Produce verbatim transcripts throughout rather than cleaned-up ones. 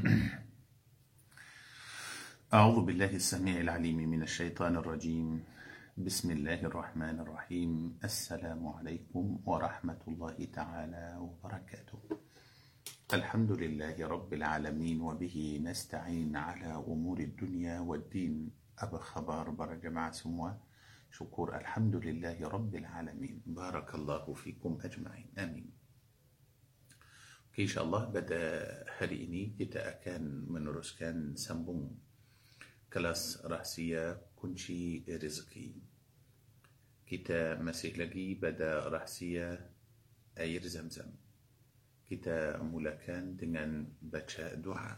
أعوذ بالله السميع العليم من الشيطان الرجيم. بسم الله الرحمن الرحيم. السلام عليكم ورحمة الله تعالى وبركاته. الحمد لله رب العالمين وبه نستعين على أمور الدنيا والدين. أبا خبر برجماعة سموة syukur Alhamdulillahi Rabbil Alamin. Barakallahu fikum ajma'in. Amin. Okay, insyaAllah pada hari ini kita akan meneruskan sambung kelas rahsia kunci rezeki. Kita masih lagi pada rahsia air Zamzam. Kita mulakan dengan baca doa.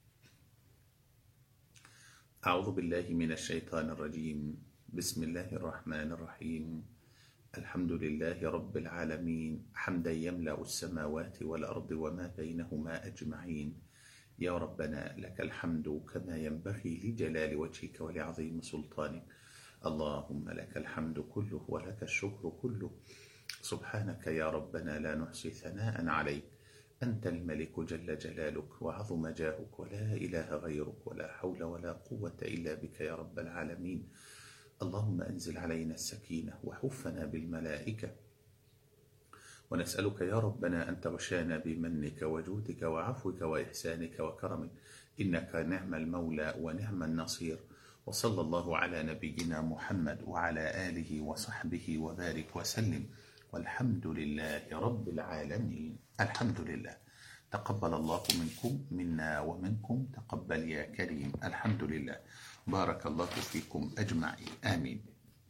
A'udzu billahi minasy syaithanir rajim. بسم الله الرحمن الرحيم. الحمد لله رب العالمين حمدا يملأ السماوات والأرض وما بينهما أجمعين. يا ربنا لك الحمد كما ينبغي لجلال وجهك ولعظيم سلطانك. اللهم لك الحمد كله ولك الشكر كله. سبحانك يا ربنا لا نحصي ثناء عليك. أنت الملك جل جلالك وعظم جاهك ولا إله غيرك ولا حول ولا قوة إلا بك يا رب العالمين. اللهم أنزل علينا السكينة وحفنا بالملائكة، ونسألك يا ربنا أن تغشانا بمنك وجودك وعفوك وإحسانك وكرمك، إنك نعم المولى ونعم النصير. وصلى الله على نبينا محمد وعلى آله وصحبه وبارك وسلم، والحمد لله رب العالمين. الحمد لله. تقبل الله منكم منا ومنكم، تقبل يا كريم. الحمد لله. بارك الله فيكم أجمعين. آمين.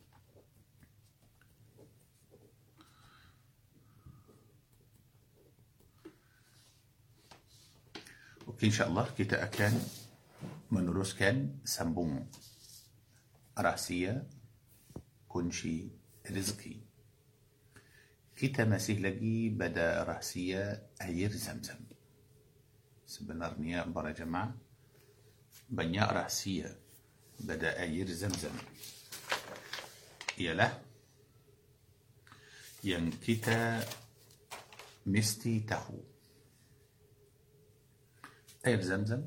Okey, insyaAllah kita akan meneruskan sambung rahsia kunci rezeki. Kita masih lagi pada rahsia air Zamzam. Sebenarnya para jemaah banyak rahsia pada air Zamzam, ialah yang kita mesti tahu. Air Zamzam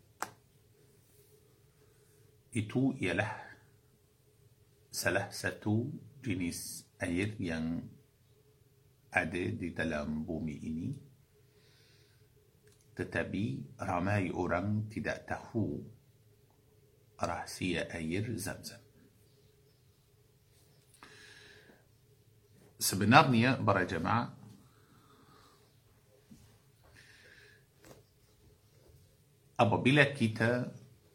itu ialah salah satu jenis air yang ada di dalam bumi ini, tetapi ramai orang tidak tahu rahsia air Zamzam. Sebenarnya para jemaah, apabila kita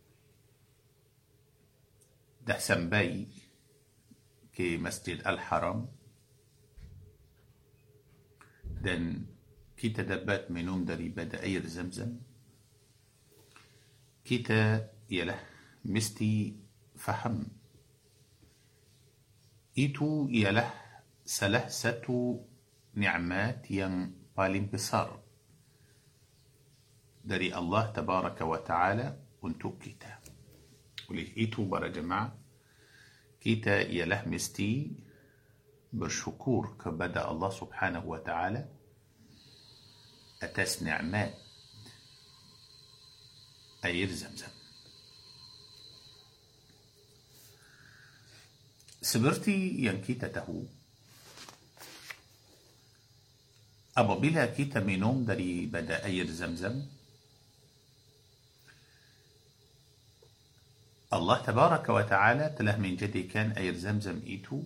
dah sampai ke Masjid Al-Haram dan kita dapat minum daripada air Zamzam, kita ialah mesti faham itu ialah salah satu nikmat yang paling besar dari Allah Tabaraka wa Ta'ala untuk kita. Oleh itu para jemaah, kita ialah mesti bersyukur kepada Allah Subhanahu wa Ta'ala atas nikmat air Zamzam. Seperti yang kita tahu, apabila kita minum daripada air Zamzam, Allah Tabaraka wa Ta'ala telah menjadikan air Zamzam itu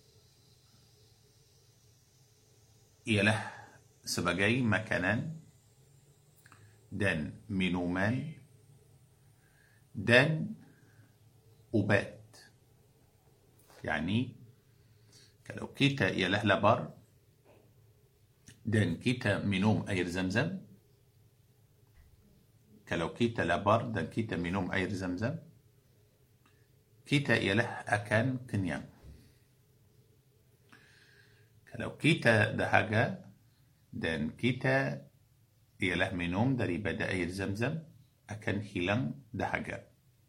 ialah sebagai makanan dan minuman dan ubat. Yani kalau kita ialah lapar dan kita minum air Zamzam, kalau kita lapar dan kita minum air Zamzam, kita ialah akan kenyang. Kalau kita dahaga dan kita ialah minum daripada air Zamzam, akan hilang dahaga.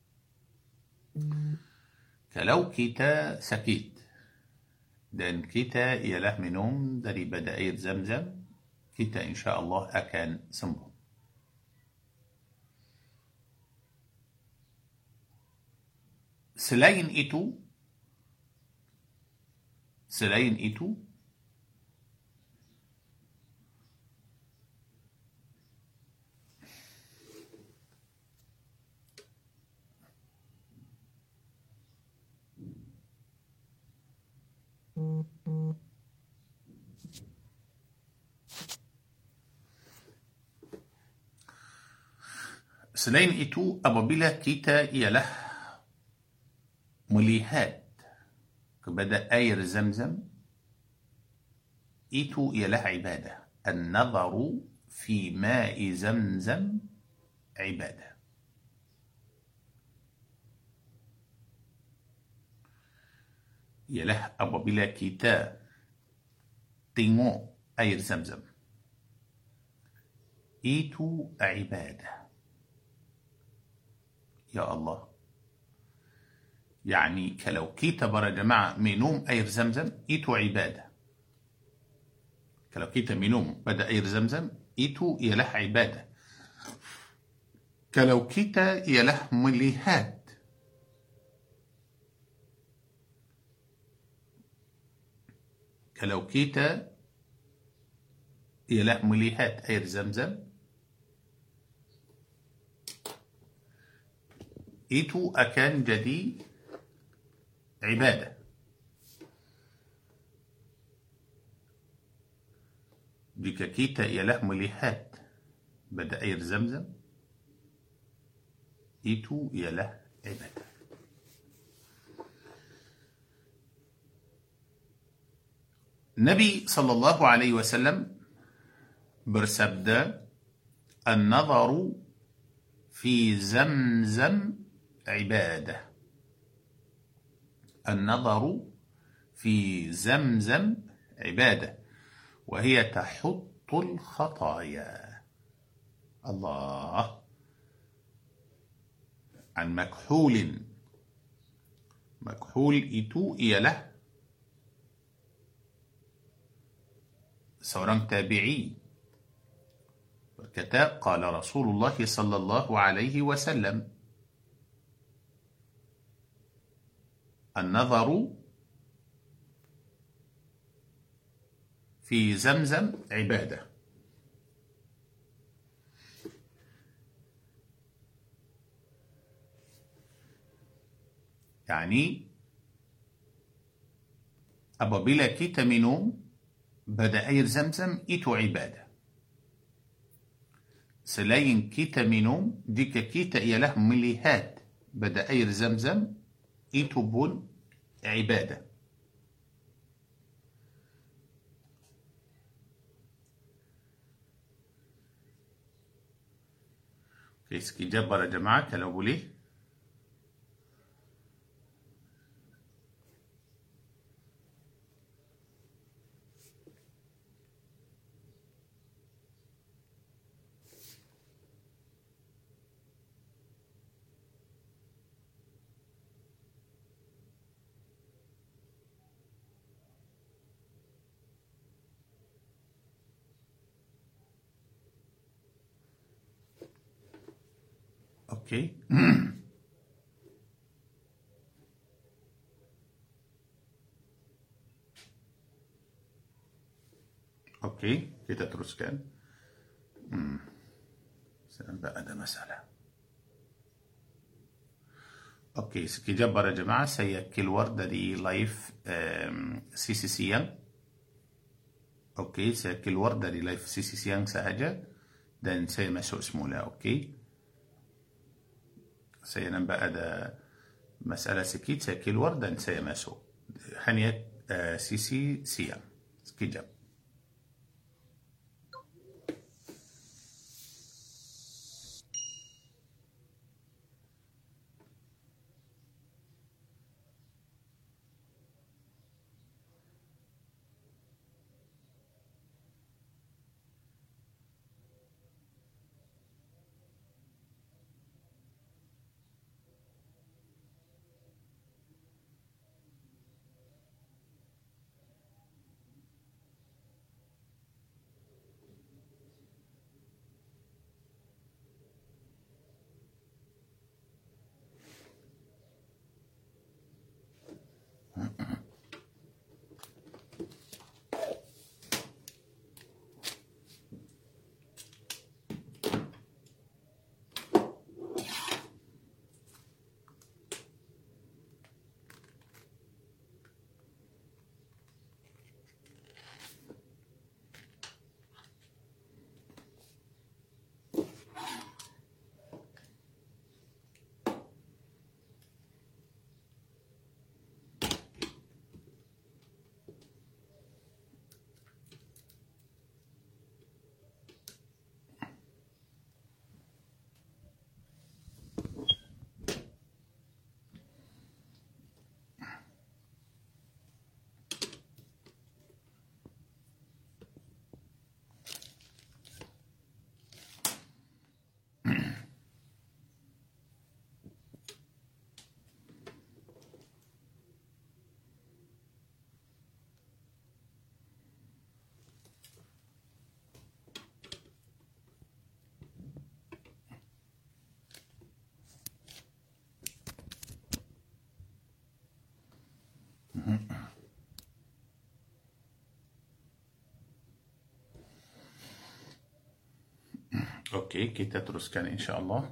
Kalau kita sakit dan kita ialah minum daripada air Zamzam, kita insya Allah akan sembuh. Selain itu, selain itu, selain itu apabila kita ialah melihat kepada air Zamzam, itu ialah ibadah. An-nadharu fi ma'i Zamzam ibadah. Ialah apabila kita tengok air Zamzam, itu ibadah. Ya Allah, يعني kalau kita para jemaah minum air Zamzam, itu ibadah. Kalau kita minum pada air Zamzam, itu ialah ibadah. Kalau kita ialah melihat kalau kita ialah melihat air Zamzam, itu akan jadi ibadah. Jika kita ialah melihat pada air Zamzam, itu ialah ibadah. Nabi sallallahu alaihi wasallam bersabda, "An-nadharu fi Zamzam ibadah." النظر في زمزم عبادة وهي تحط الخطايا. الله. عن مكحول. مكحول itu ialah seorang tabi'i berkata, qala Rasulullah sallallahu alaihi wasallam, النظر في زمزم عبادة. يعني apabila kita minum pada air Zamzam, itu ibadah. Selain kita minum, jika kita ialah melihat pada air Zamzam, itu pun ibadah. Okey, sekejap para jemaah kalau boleh. Okey. Okey, kita teruskan. Hmm. Sampai ada masalah. Okey, sekejap para jemaah, saya keluar dari live um, sisi siang. Okey, saya keluar dari live sisi siang sahaja dan saya masuk semula. Okey. Saya nampak ada masalah sikit, saya keluar dan saya masuk. Hanya uh, sisi siang. Sekejap. Okey, kita teruskan insya-Allah.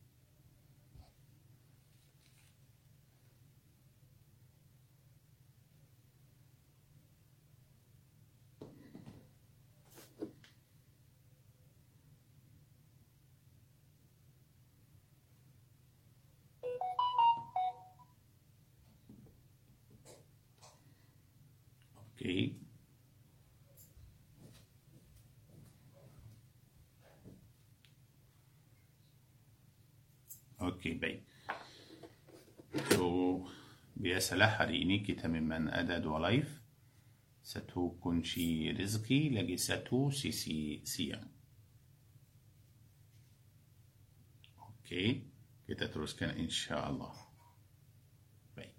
Okey. Okey, baik. So, biasalah hari ini kita memang ada dua live. Satu kunci rezeki, lagi satu sisi siang. Okey, kita teruskan insya-Allah. Baik.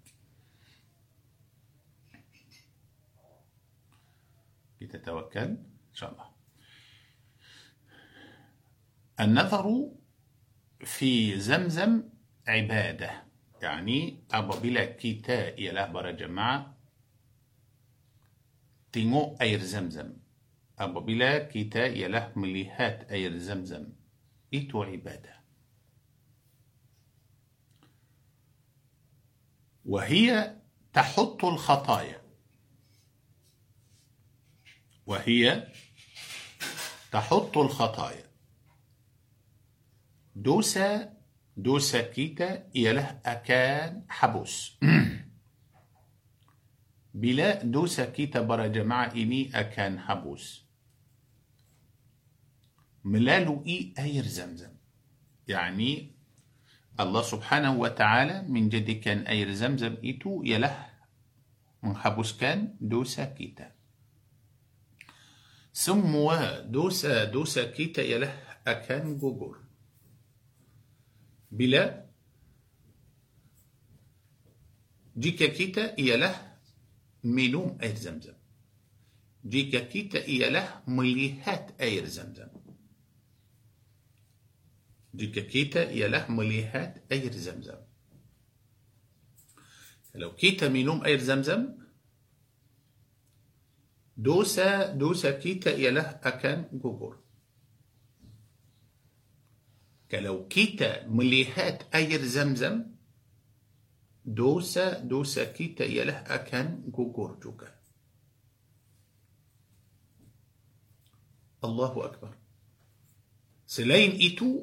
Kita tawakal insya-Allah. النظر في زمزم عبادة. يعني apabila kita ialah para jemaah tengok air Zamzam, apabila kita ialah melihat air Zamzam, itu ibadah. وهي تحط الخطايا وهي تحط الخطايا. dosa dosa kita ialah akan hapus. Bila dosa kita para jemaah ini akan hapus melalui air Zamzam. Yani Allah subhanahu wa ta'ala menjadikan air Zamzam itu ialah menghapuskan dosa kita. Semua dosa-dosa kita ialah akan gugur bila jika kita ialah minum air Zamzam, jika kita ialah melihat air Zamzam, jika kita ialah melihat air Zamzam. Kalau kita minum air Zamzam, dosa-dosa kita ialah akan gugur. Kalau kita melihat air Zamzam, dosa-dosa kita ialah akan gugur juga. Allahu Akbar. Selain itu,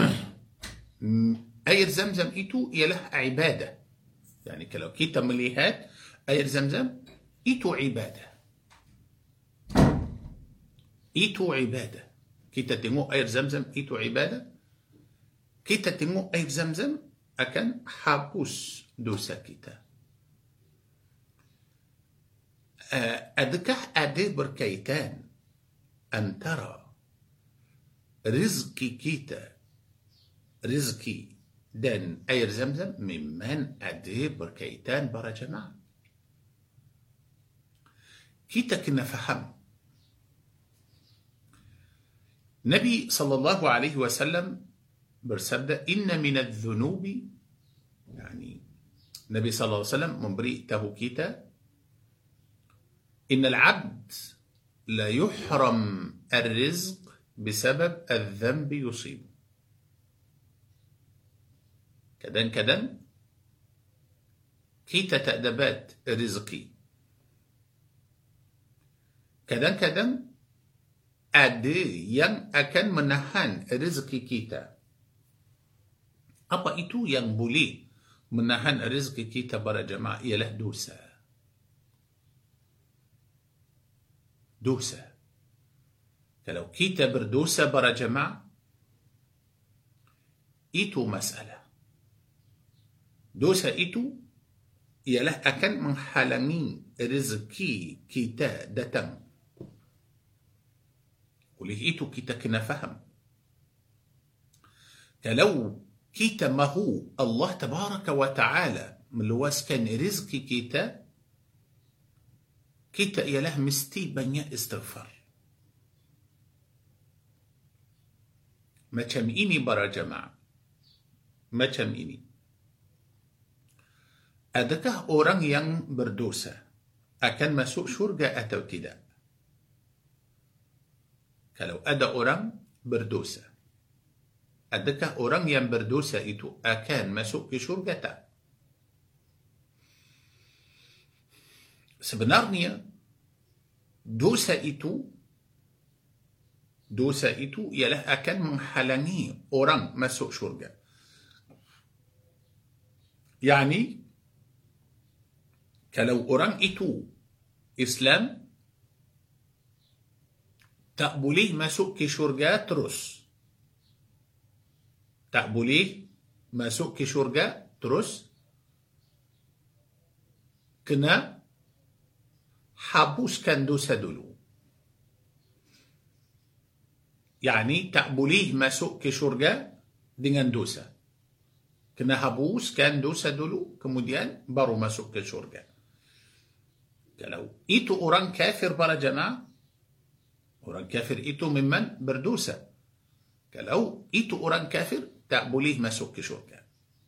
air Zamzam itu ialah ibadah. Yani kalau kita melihat air Zamzam, itu ibadah. Itu ibadah. Kita tengok air Zamzam, itu ibadah. Kita tengok air Zamzam akan hapus dosa kita. Uh, adakah ada berkaitan antara rezeki kita, rezeki dan air Zamzam? Memang ada berkaitan para jemaah. Kita kena faham. Nabi sallallahu alaihi wasallam bersabda, inna minadh dhunubi, yani Nabi sallallahu alaihi wasallam memberi tahu kita, innal 'abd la yuhram ar-rizq bisabab adh-dhanb yusib. Kadang-kadang kita tak dapat rezeki. Kadang-kadang ada yang akan menahan rezeki kita. Apa itu yang boleh menahan rezeki kita para jemaah? Ialah dosa. Dosa. Kalau kita berdosa para jemaah, itu masalah. Dosa itu ialah akan menghalangi rezeki kita datang. Oleh itu kita kena faham. Kalau kita mahu Allah tabaraka wa ta'ala meluaskan rezeki kita, kita ialah mesti banyak istighfar. Macam ini para jemaah. Macam ini. Adakah orang yang berdosa akan masuk syurga atau tidak? Kalau ada orang berdosa, adakah orang yang berdosa itu akan masuk ke syurga tak? Sebenarnya dosa itu dosa itu ialah akan menghalangi orang masuk syurga. Yani kalau orang itu Islam, tak boleh masuk ke syurga terus. Tak boleh masuk ke syurga terus. Kena hapuskan dosa dulu. Yani tak boleh masuk ke syurga dengan dosa. Kena hapuskan dosa dulu, kemudian baru masuk ke syurga. Kalau itu orang kafir para jemaah, orang kafir itu memang berdosa. Kalau itu orang kafir, tak boleh masuk ke syurga.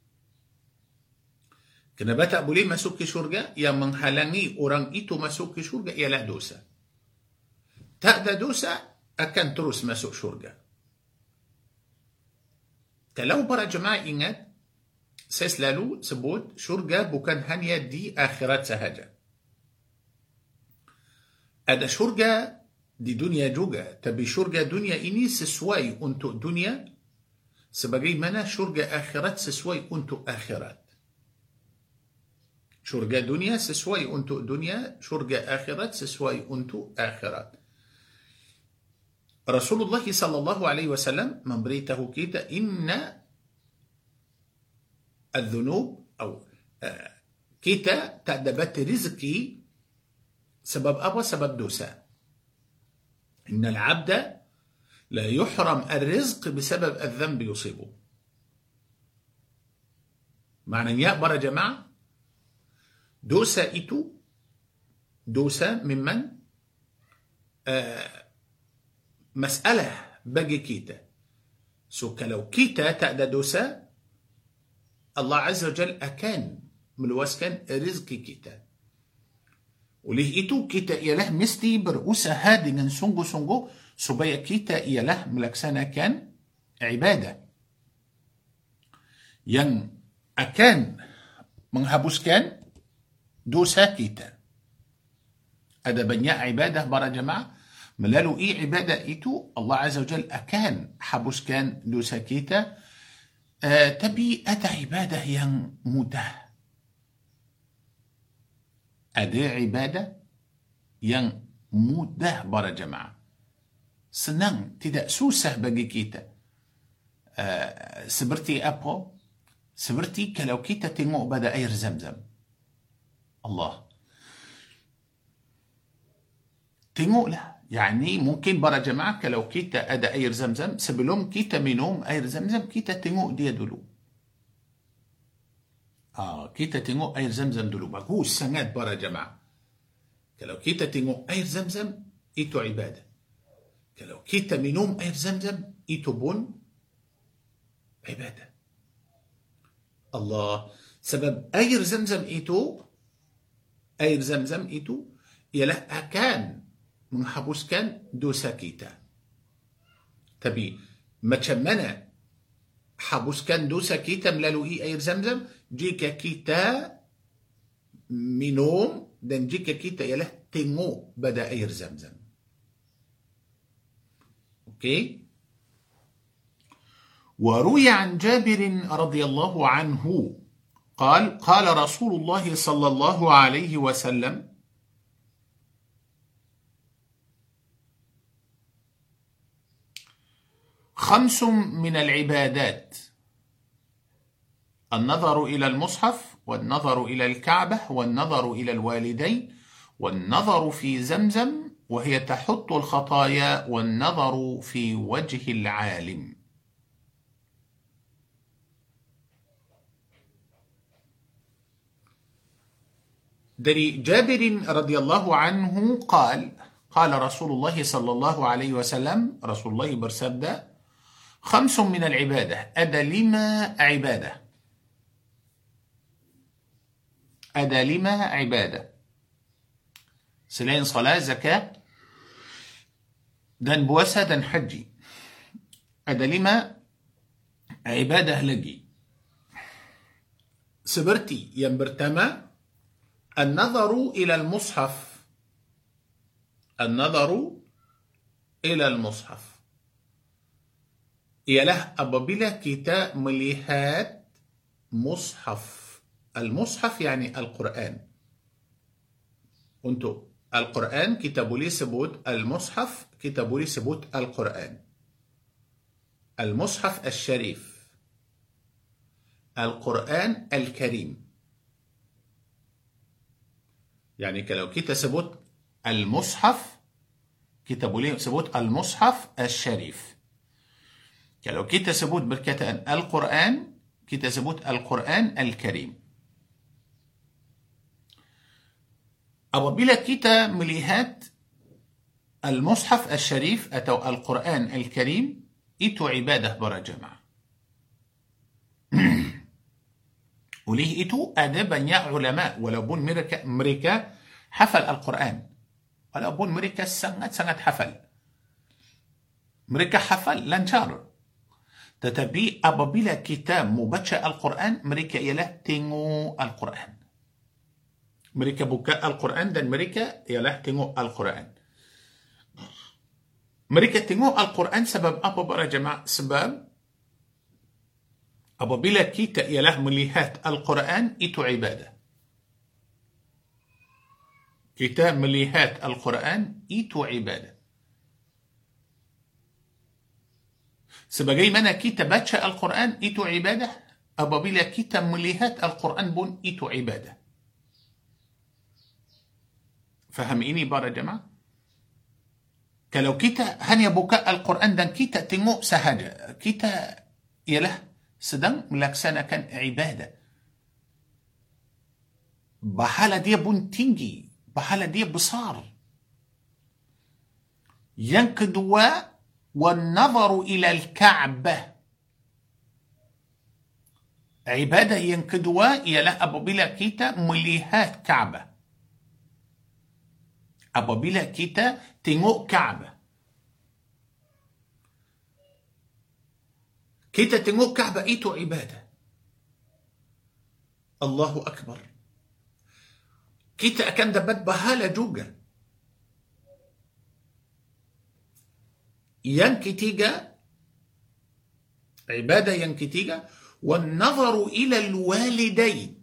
Kenapa tak boleh masuk ke syurga? Yang menghalangi orang itu masuk ke syurga ialah dosa. Tak ada dosa, akan terus masuk syurga. Kalau para jemaah ingat, saya selalu sebut syurga bukan hanya di akhirat sahaja. Ada syurga di dunia juga, tapi syurga dunia ini sesuai untuk dunia, sebagaimana syurga akhirat sesuai untuk akhirat. Syurga dunia sesuai untuk dunia, syurga akhirat sesuai untuk akhirat. Rasulullah sallallahu alaihi wasallam memberitahu kita, inna al-dhunub, atau kita tak dapat rezeki sebab apa? Sebab dosa. Inna al-abda la yuhram al-rizq bisabab al-dhanb yusibu. Maknanya para jemaah, dosa itu, dosa memang uh, masalah bagi kita. So kalau kita tak ada dosa, Allah Azza wa Jal akan meluaskan rezeki kita. Oleh itu kita ialah mesti berusaha dengan sungguh-sungguh supaya kita ialah melaksanakan ibadah yang akan menghapuskan dosa kita. Ada banyak ibadah para jemaah, melalui ibadah itu Allah Azza wa Jal akan hapuskan dosa kita. Uh, tapi ada ibadah yang mudah. Ada ibadah yang mudah para jemaah. Senang, tidak susah bagi kita. Uh, seperti apa? Seperti kalau kita tengok pada air Zamzam. Allah. Tengoklah. Yani mungkin para jemaah kalau kita ada air Zamzam, sebelum kita minum air Zamzam, kita tengok dia dulu. Ah, kita tengok air Zamzam dulu. Bagus sangat para jemaah. Kalau kita tengok air Zamzam, itu ibadah. Kalau kita minum air Zamzam, itu pun ibadah. Allah. Sebab air Zamzam itu, air Zamzam itu, ialah akan menghapuskan dosa kita. Tapi macam mana hapuskan dosa kita melalui air Zamzam? Jika kita minum dan jika kita ialah tengok pada air Zamzam. Okey? وروي عن جابر رضي الله عنه قال قال رسول الله صلى الله عليه وسلم خمس من العبادات: النظر إلى المصحف، والنظر إلى الكعبة، والنظر إلى الوالدين، والنظر في زمزم وهي تحط الخطايا، والنظر في وجه العالم. dari Jabir radhiyallahu anhu قال قال رسول الله صلى الله عليه وسلم, Rasulullah bersabda, خمس من العبادة, ada lima ibadah. ada lima ibadah. Selain salat, zakat, dan puasa dan haji. Ada lima ibadah lagi. Seperti yang pertama, an-nadharu ila al-mushaf. An-nadharu ila al-mushaf. Ialah apabila kita melihat mushaf. Al-mushaf yani Al-Quran. Untuk Al-Quran kita boleh sebut Al-mushaf, kita boleh sebut Al-Quran. Al-mushaf al-sharif, Al-Quran al-Karim. Yani kalau kita sebut Al-mushaf, kita boleh sebut Al-mushaf al-sharif. Kalau kita sebut berkataan Al-Quran, kita sebut Al-Quran al-Karim. Apabila kita melihat Al-mushaf al-sharif atau Al-Quran al-Karim, itu ibadah para jemaah. Oleh itu ada banyak ulama, walaupun mereka mereka hafal Al-Quran, walaupun mereka sangat-sangat hafal, mereka hafal lancar, tetapi apabila kita membaca Al-Quran, mereka ialah tengok Al-Quran. Mereka buka Al-Quran dan mereka ialah tengok Al-Quran. Mereka tengok Al-Quran sebab apa para jemaah? Sebab apabila kita ialah melihat Al-Quran, itu ibadah. Kita melihat Al-Quran, itu ibadah. Sebagaimana kita baca Al-Quran, itu ibadah. Apabila kita melihat Al-Quran pun, itu ibadah. Faham ini para jemaah? Kalau kita hanya buka Al-Quran dan kita tengok sahaja, kita ialah sedang melaksanakan ibadah. Pahala dia pun tinggi, pahala dia besar. Yang kedua, wan-nadharu ila al-Ka'bah. Ibadah yang kedua ialah apabila kita melihat Ka'bah. Apabila kita tengok Ka'bah. Kita tengok Ka'bah, itu ibadah. Allahu Akbar. Kita akan dapat pahala juga. Yang ketiga, ibadah yang ketiga, wan-nadharu ila al-walidain.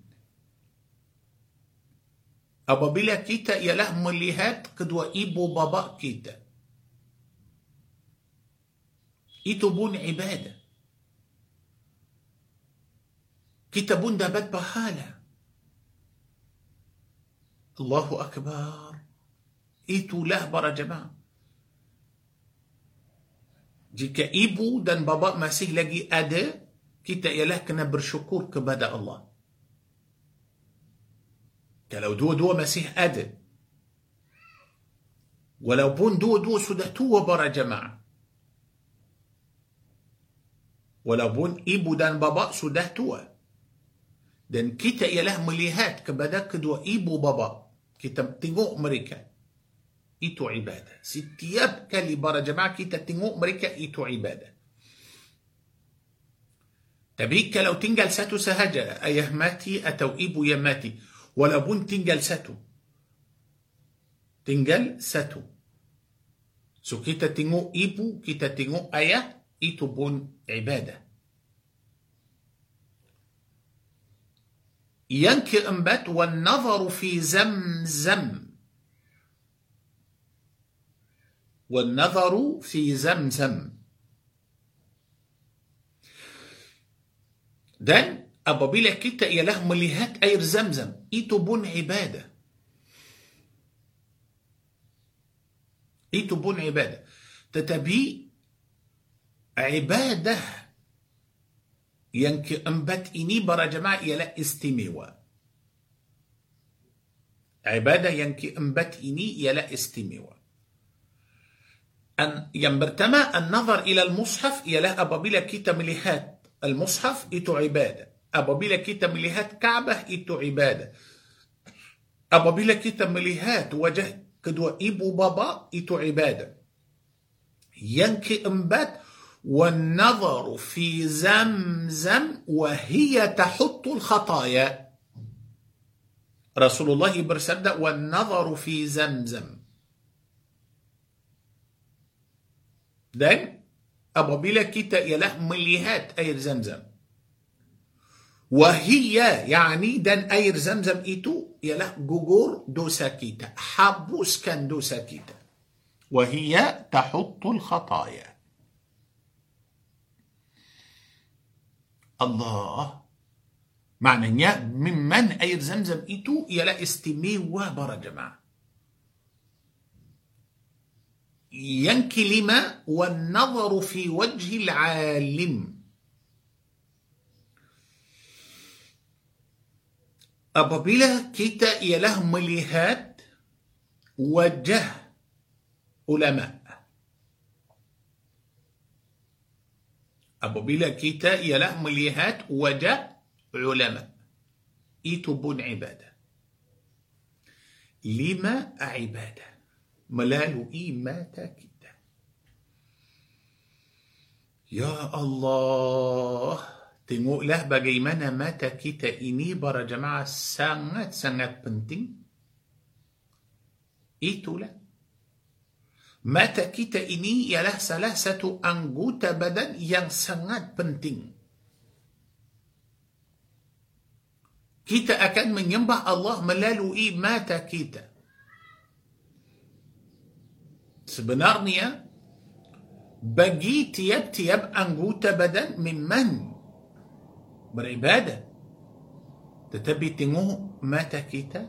Apabila kita ialah melihat kedua ibu bapa kita, itu pun ibadah. Kita pun dapat pahala. Allahu Akbar. Itulah para jemaah. Jika ibu dan bapa masih lagi ada, kita ialah kena bersyukur kepada Allah. Kalau dua-dua masih ada, walaupun dua-dua sudah tua para jemaah, walaupun ibu dan bapa sudah tua, dan kita ialah melihat kepada kedua ibu bapa, kita tengok mereka, itu ibadah. Setiap kali para jemaah kita tengok mereka, itu ibadah. Tapi kalau tinggal satu sahaja, ayah mati atau ibu yang mati, walaupun tinggal satu, tinggal satu, so kita tengok ibu, kita tengok ayah, itu pun ibadah. Yang keempat, wan-nadharu fi Zamzam. Wan-nadharu fi Zamzam. Dan apabila kita ialah melihat air Zamzam, itu pun ibadah. Itu pun ibadah. Tetapi ibadah yang keempat ini para jemaah ialah istimewa. Ibadah yang keempat ini ialah istimewa. An, yang pertama, an-nazar ila al-mushaf ialah apabila kita melihat al-mushaf, itu ibadah. Apabila kita melihat Ka'bah, itu ibadah. Apabila kita melihat wajah kedua ibu bapa, itu ibadah. Yang keempat, وَالنَّظَرُ فِي زَمْزَمْ وَهِيَ تَحُطُّ الْخَطَايَا. Rasulullah bersabda, وَالنَّظَرُ فِي زَمْزَمْ. Dan apabila kita ialah melihat air Zamzam, wahiyya, yani dan air Zamzam itu ialah gugur dosa kita, hapuskan dosa kita. Wahiyya tahuttul khataya. Allah, maknanya mimman air Zamzam itu ialah istimewa para jemaah. Yang kelima, وَالنَّظَرُ فِي وَجْهِ الْعَالِمِ. Apabila kita ialah melihat wajah ulama. Apabila kita ialah melihat wajah ulama, itu pun ibadah. Lima ibadah melalui mata kita. Ya Allah, tengoklah bagaimana mata kita ini para jemaah sangat-sangat penting. Itulah, mata kita ini ialah salah satu anggota badan yang sangat penting. Kita akan menyembah Allah melalui mata kita. Sebenarnya, bagi tiap-tiap anggota badan memang beribadah. Tetapi tengok mata kita,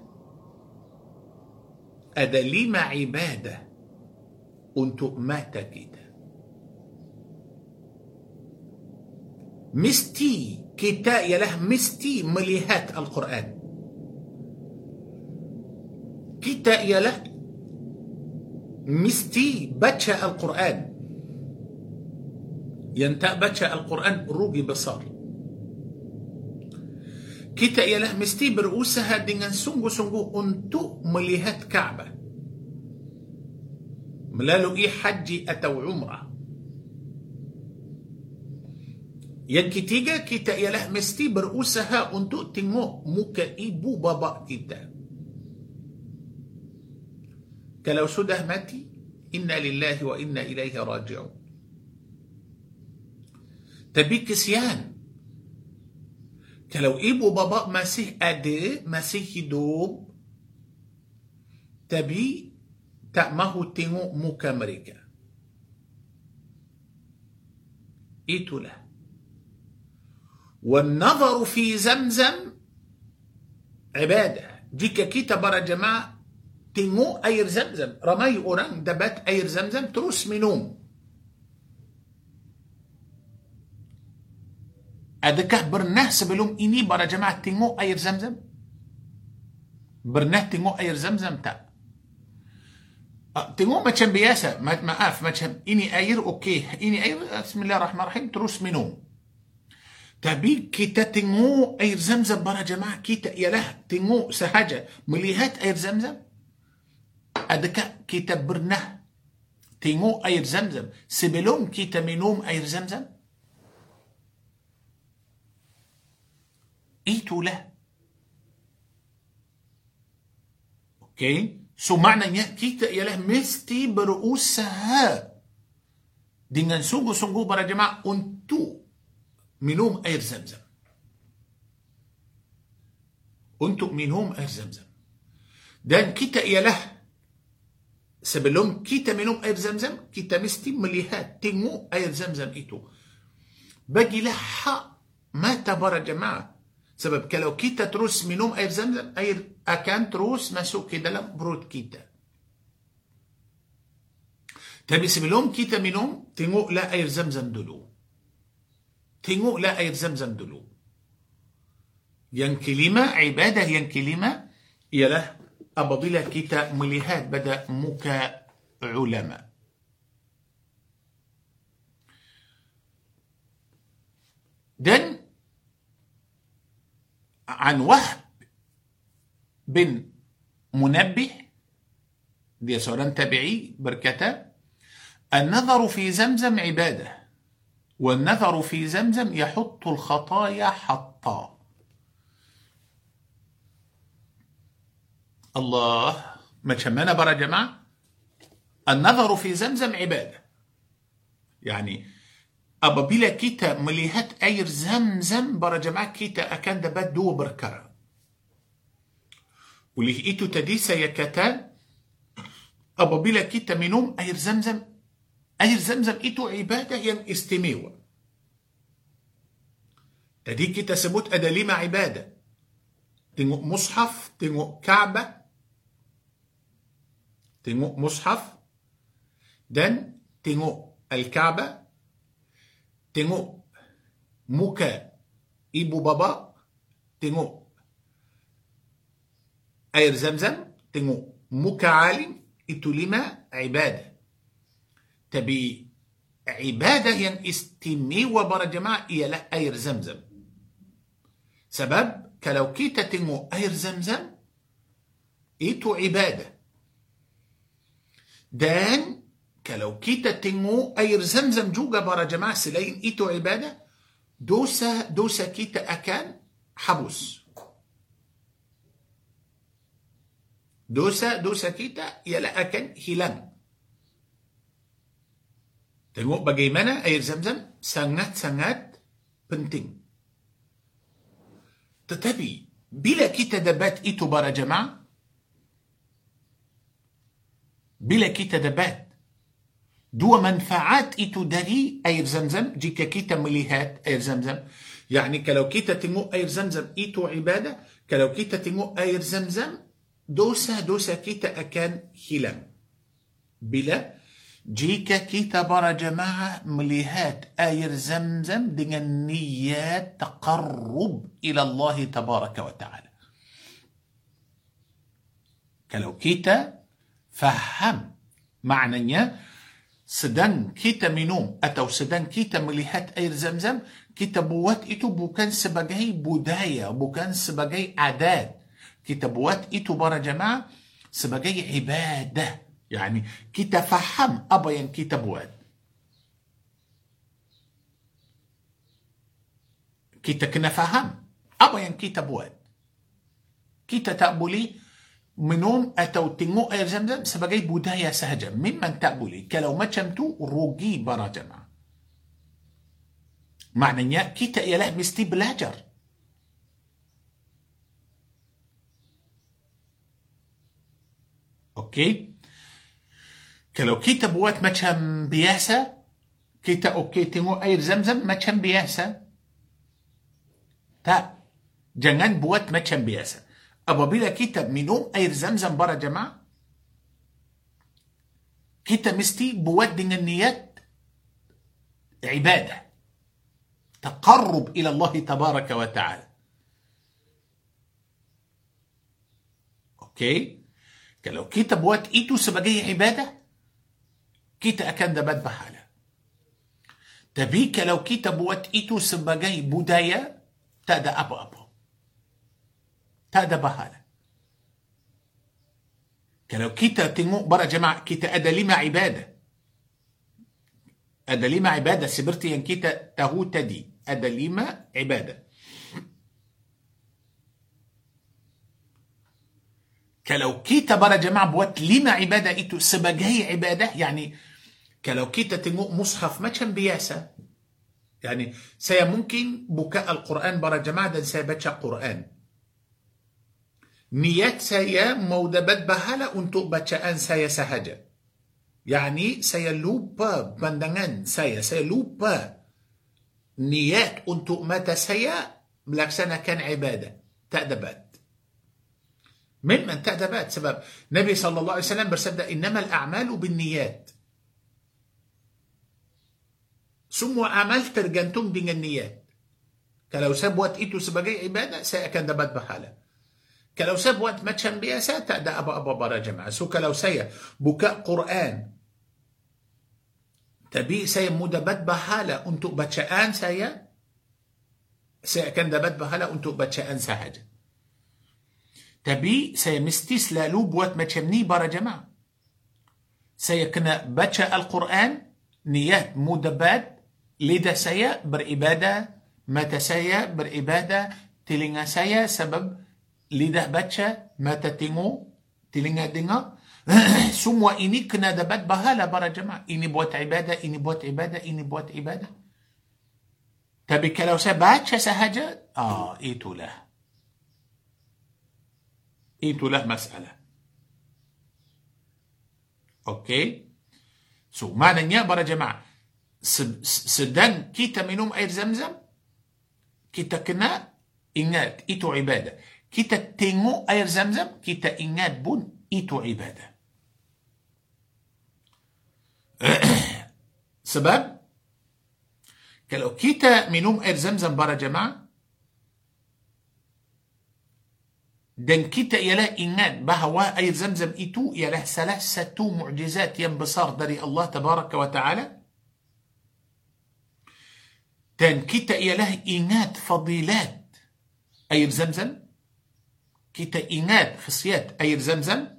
ada lima ibadah untuk mata kita. Mesti kita ialah mesti melihat Al-Quran. Kita ialah mesti baca Al-Quran. Yang tak baca Al-Quran rugi besar. Kita ialah mesti berusaha dengan sungguh-sungguh untuk melihat Kaabah melalui haji atau umrah. Yang ketiga, kita ialah mesti berusaha untuk tengok muka ibu bapa kita. Kalau sudah mati, inna lillahi wa inna ilaihi raji'un. Tapi kesian, kalau ibu bapa masih ada, masih hidup, tapi tak mahu tengok muka mereka. Itulah. وَالنَّظَرُ فِي زَمْزَمْ ibadah. Jika kita para jemaah tengok air Zamzam, ramai orang dapat air Zamzam terus minum. Adakah pernah sebelum ini para jemaah tengok air Zamzam? Pernah tengok air Zamzam tak? Tengok macam biasa, ma maaf, macam ini air, okey, ini air, bismillahirrahmanirrahim, terus minum. Tapi kita tengok air Zamzam para jemaah, kita ialah tengok sahaja, melihat air Zamzam. Adakah kita pernah tengok air Zamzam sebelum kita minum air Zamzam? Itulah. Okey, so maknanya kita ialah mesti berusaha dengan sungguh-sungguh para jemaah untuk minum air Zamzam. Untuk minum air Zamzam. Dan kita ialah, sebelum kita minum air Zamzam, kita mesti melihat, tengok air Zamzam itu. Bagilah hak mata para jemaah. Sebab kalau kita terus minum air Zamzam, air akan terus masuk ke dalam perut kita. Tapi sebelum kita minum, tengoklah air Zamzam dulu. Tengoklah air Zamzam dulu. Yang kelima, ibadah yang kelima ialah apabila kita melihat pada muka ulama. Dan an Wahb bin Munabbih, dia seorang tabi'i, berkata, "An-nadharu fi Zamzam ibadah, wal-nadharu fi Zamzam yahuttu al-khataya hatta." Allah, macam mana para jemaah? An-nadharu fi Zamzam ibadah. Yani, apabila kita melihat air Zamzam, para jemaah, kita akan dapat dua perkara. Oleh itu tadi saya kata, apabila kita minum air Zamzam, air Zamzam itu ibadah yang istimewa. Tadi kita sebut ada lima ibadah. Tengok mushaf, tengok Kaabah, tengok mushaf, dan tengok Al-Kaabah, tengok muka ibu bapa, tengok air Zamzam, tengok muka alim. Itu lima ibadah. Tapi ibadah yang istimewa para jemaah ialah air Zamzam. Sebab kalau kita tengok air Zamzam, itu ibadah. Dan kalau kita tengok air Zamzam juga para jemaah, selain itu ibadah, dosa dosa kita akan habus. Dosa-dosa kita ialah akan hilang. Tengok bagaimana air Zamzam sangat-sangat penting. Tetapi, bila kita dapat itu para jemaah, bila kita dapat dua manfaat itu dari air Zamzam, jika kita melihat air Zamzam, yani kalau kita tengok air Zamzam itu ibadah, kalau kita tengok air Zamzam, dosa-dosa kita akan hilang. Bila? Jika kita para jemaah melihat air Zamzam dengan niat taqarrub ila Allah tabaraka wa ta'ala. Kalau kita faham maknanya, sedang kita minum atau sedang kita melihat air Zamzam, kita buat itu bukan sebagai budaya, bukan sebagai adat. Kita buat itu para jemaah sebagai ibadah. Yani kita faham apa yang kita buat. Kita kena faham apa yang kita buat. Kita tak boleh minum atau tengok air Zamzam sebagai budaya sahaja. Memang tak boleh. Kalau macam tu, rugi para jemaah. Maknanya kita ialah mesti belajar. Okey? Kalau kita buat macam biasa, kita okey tengok air Zamzam macam biasa. Tak. Jangan buat macam biasa. Apabila kita minum air Zamzam para jemaah, kita mesti buat dengan niat ibadah. Taqarrub ila Allah tabaraka wa ta'ala. Okey? Kalau kita buat itu sebagai ibadah, kita akan dapat pahala. Tapi kalau kita buat itu sebagai budaya, tak ada apa-apa. Tak ada pahala. Kalau kita tengok para jemaah, kita ada lima ibadah. Ada lima ibadah seperti yang kita tahu tadi. Ada lima ibadah. Kalau kita para jemaah buat lima ibadah itu sebagai ibadah, yani kalau kita tengok mushaf macam biasa, yani saya mungkin buka Al-Quran para jemaah dan saya baca Quran. Niat saya mau dapat pahala untuk bacaan saya sahaja. Yani saya lupa pandangan saya, saya lupa niat untuk mata saya melaksanakan ibadah. Tak dapat. Memang tak dapat sebab Nabi sallallahu alaihi wasallam bersabda, innamal a'malu binniyat. Semua amal tergantung dengan niat. Kalau saya buat itu sebagai ibadah, saya akan dapat pahala. Kalau saya buat macam biasa, tak ada apa-apa para jemaah. So kalau saya buka Quran, tapi saya mau dapat pahala untuk bacaan saya, saya akan dapat pahala untuk bacaan sahaja. Tapi saya mesti selalu buat macam ni para jemaah. Saya kena baca Al-Quran, niat mudabat, lidah saya beribadah, mata saya beribadah, telinga saya sebab lidah baca, mata tengok, telinga dengar. Semua ini kena dapat pahala para jemaah. Ini buat ibadah, ini buat ibadah, ini buat ibadah. Tapi kalau saya baca sahaja, ah itulah. Itulah masalah. Okey. So, maknanya para jemaah, sedang kita minum air zam-zam, kita kena ingat itu ibadah. Kita tengok air zam-zam, kita ingat pun itu ibadah. Sebab kalau kita minum air zam-zam para jemaah dan kita ialah ingat bahawa air zam-zam itu ialah salah satu mukjizat yang besar dari Allah tabaraka wa taala, dan kita ialah ingat fadilat air zam-zam, kita ingat khasiat air zam-zam,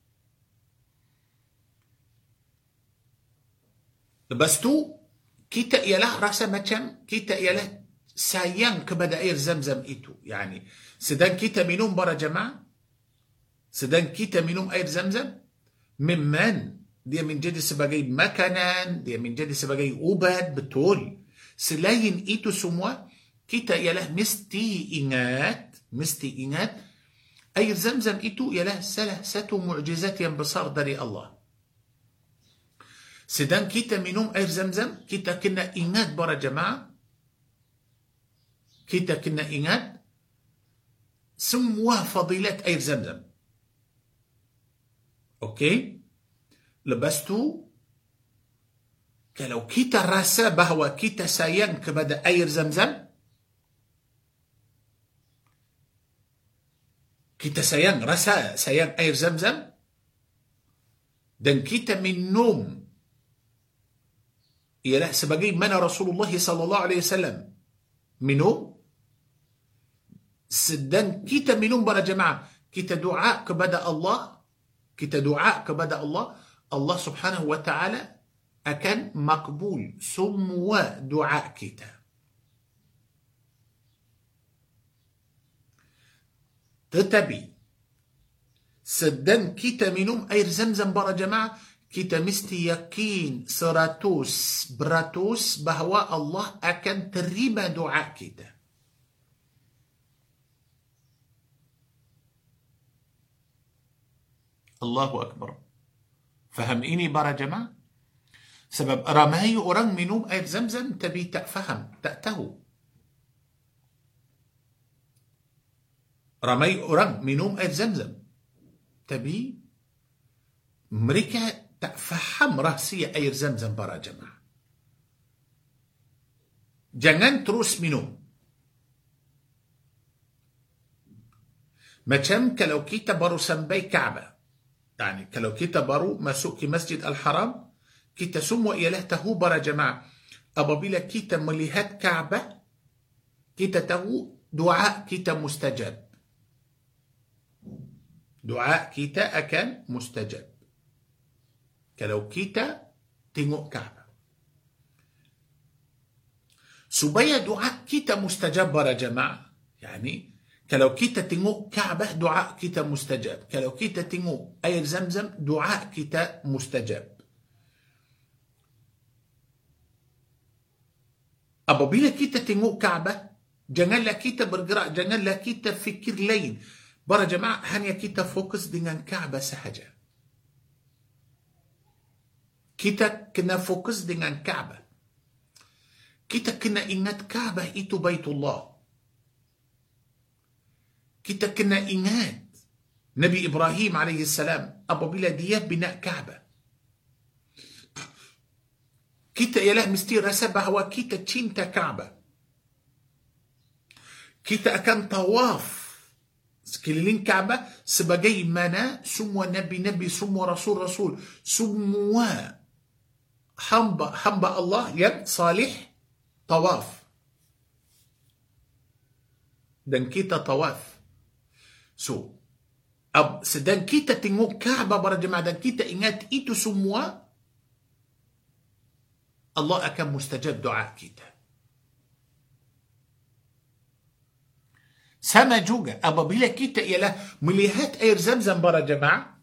lepas tu kita ialah rasa macam kita ialah sayang kepada air zam-zam itu. Yani sedang kita minum para jemaah, sedang kita minum air zam-zam, memang dia menjadi sebagai makanan, dia menjadi sebagai ubat, betul. Selain itu semua, kita ialah mesti ingat, mesti ingat air zam-zam itu ialah salah satu mukjizat yang besar dari Allah. Sedang kita minum air zam-zam, kita kena ingat para jemaah, kita kena ingat semua fadilat air zam-zam. Okey? Lepas tu, kalau kita rasa bahawa kita sayang kepada air zam-zam, kita sayang, rasa sayang air zam-zam, dan kita minum, ialah sebagaimana Rasulullah sallallahu alaihi wasallam minum. Sedang kita minum para jemaah, kita doa kepada Allah, kita doa kepada Allah, Allah subhanahu wa ta'ala akan makbul semua doa kita. Tetapi sedang kita minum air zam-zam para jemaah, kita mesti yakin seratus beratus bahawa Allah akan terima doa kita. Allahu Akbar. Faham ini para jemaah? Sebab ramai orang minum air zam-zam tapi tak faham, tak tahu. Ramai orang minum air zam-zam tapi mereka tak faham rahsia air zam-zam para jemaah. Jangan terus minum. Macam kalau kita baru sampai Kaabah, yani kalau kita baru masuk ke Masjid Al-Haram, kita semua ialah tahu para jemaah, apabila kita melihat Kaabah, kita tahu doa kita mustajab. Doa kita akan mustajab kalau kita tengok Kaabah. Supaya doa kita mustajab para jemaah, yani kalau kita tengok Kaabah, doa kita mustajab. Kalau kita tengok air zam-zam, doa kita mustajab. Apabila kita tengok Kaabah, janganlah kita bergerak, janganlah kita fikir lain. Para jemaah, hanya kita fokus dengan Kaabah sahaja. Kita kena fokus dengan Kaabah. Kita kena ingat Kaabah itu Baitullah. Kita kena ingat Nabi Ibrahim alaihissalam apabila dia bina Kaabah. Kita ialah mesti rasa bahawa kita cinta Kaabah. Kita akan tawaf sekeliling Kaabah sebagaimana semua nabi-nabi, semua rasul-rasul, semua hamba hamba Allah yang salih tawaf. Dan kita tawaf. So, Sedang kita tengok Kaabah para jemaah dan kita ingat itu semua, Allah akan mustajab doa kita. Sama juga apabila kita ialah melihat air Zamzam para jemaah,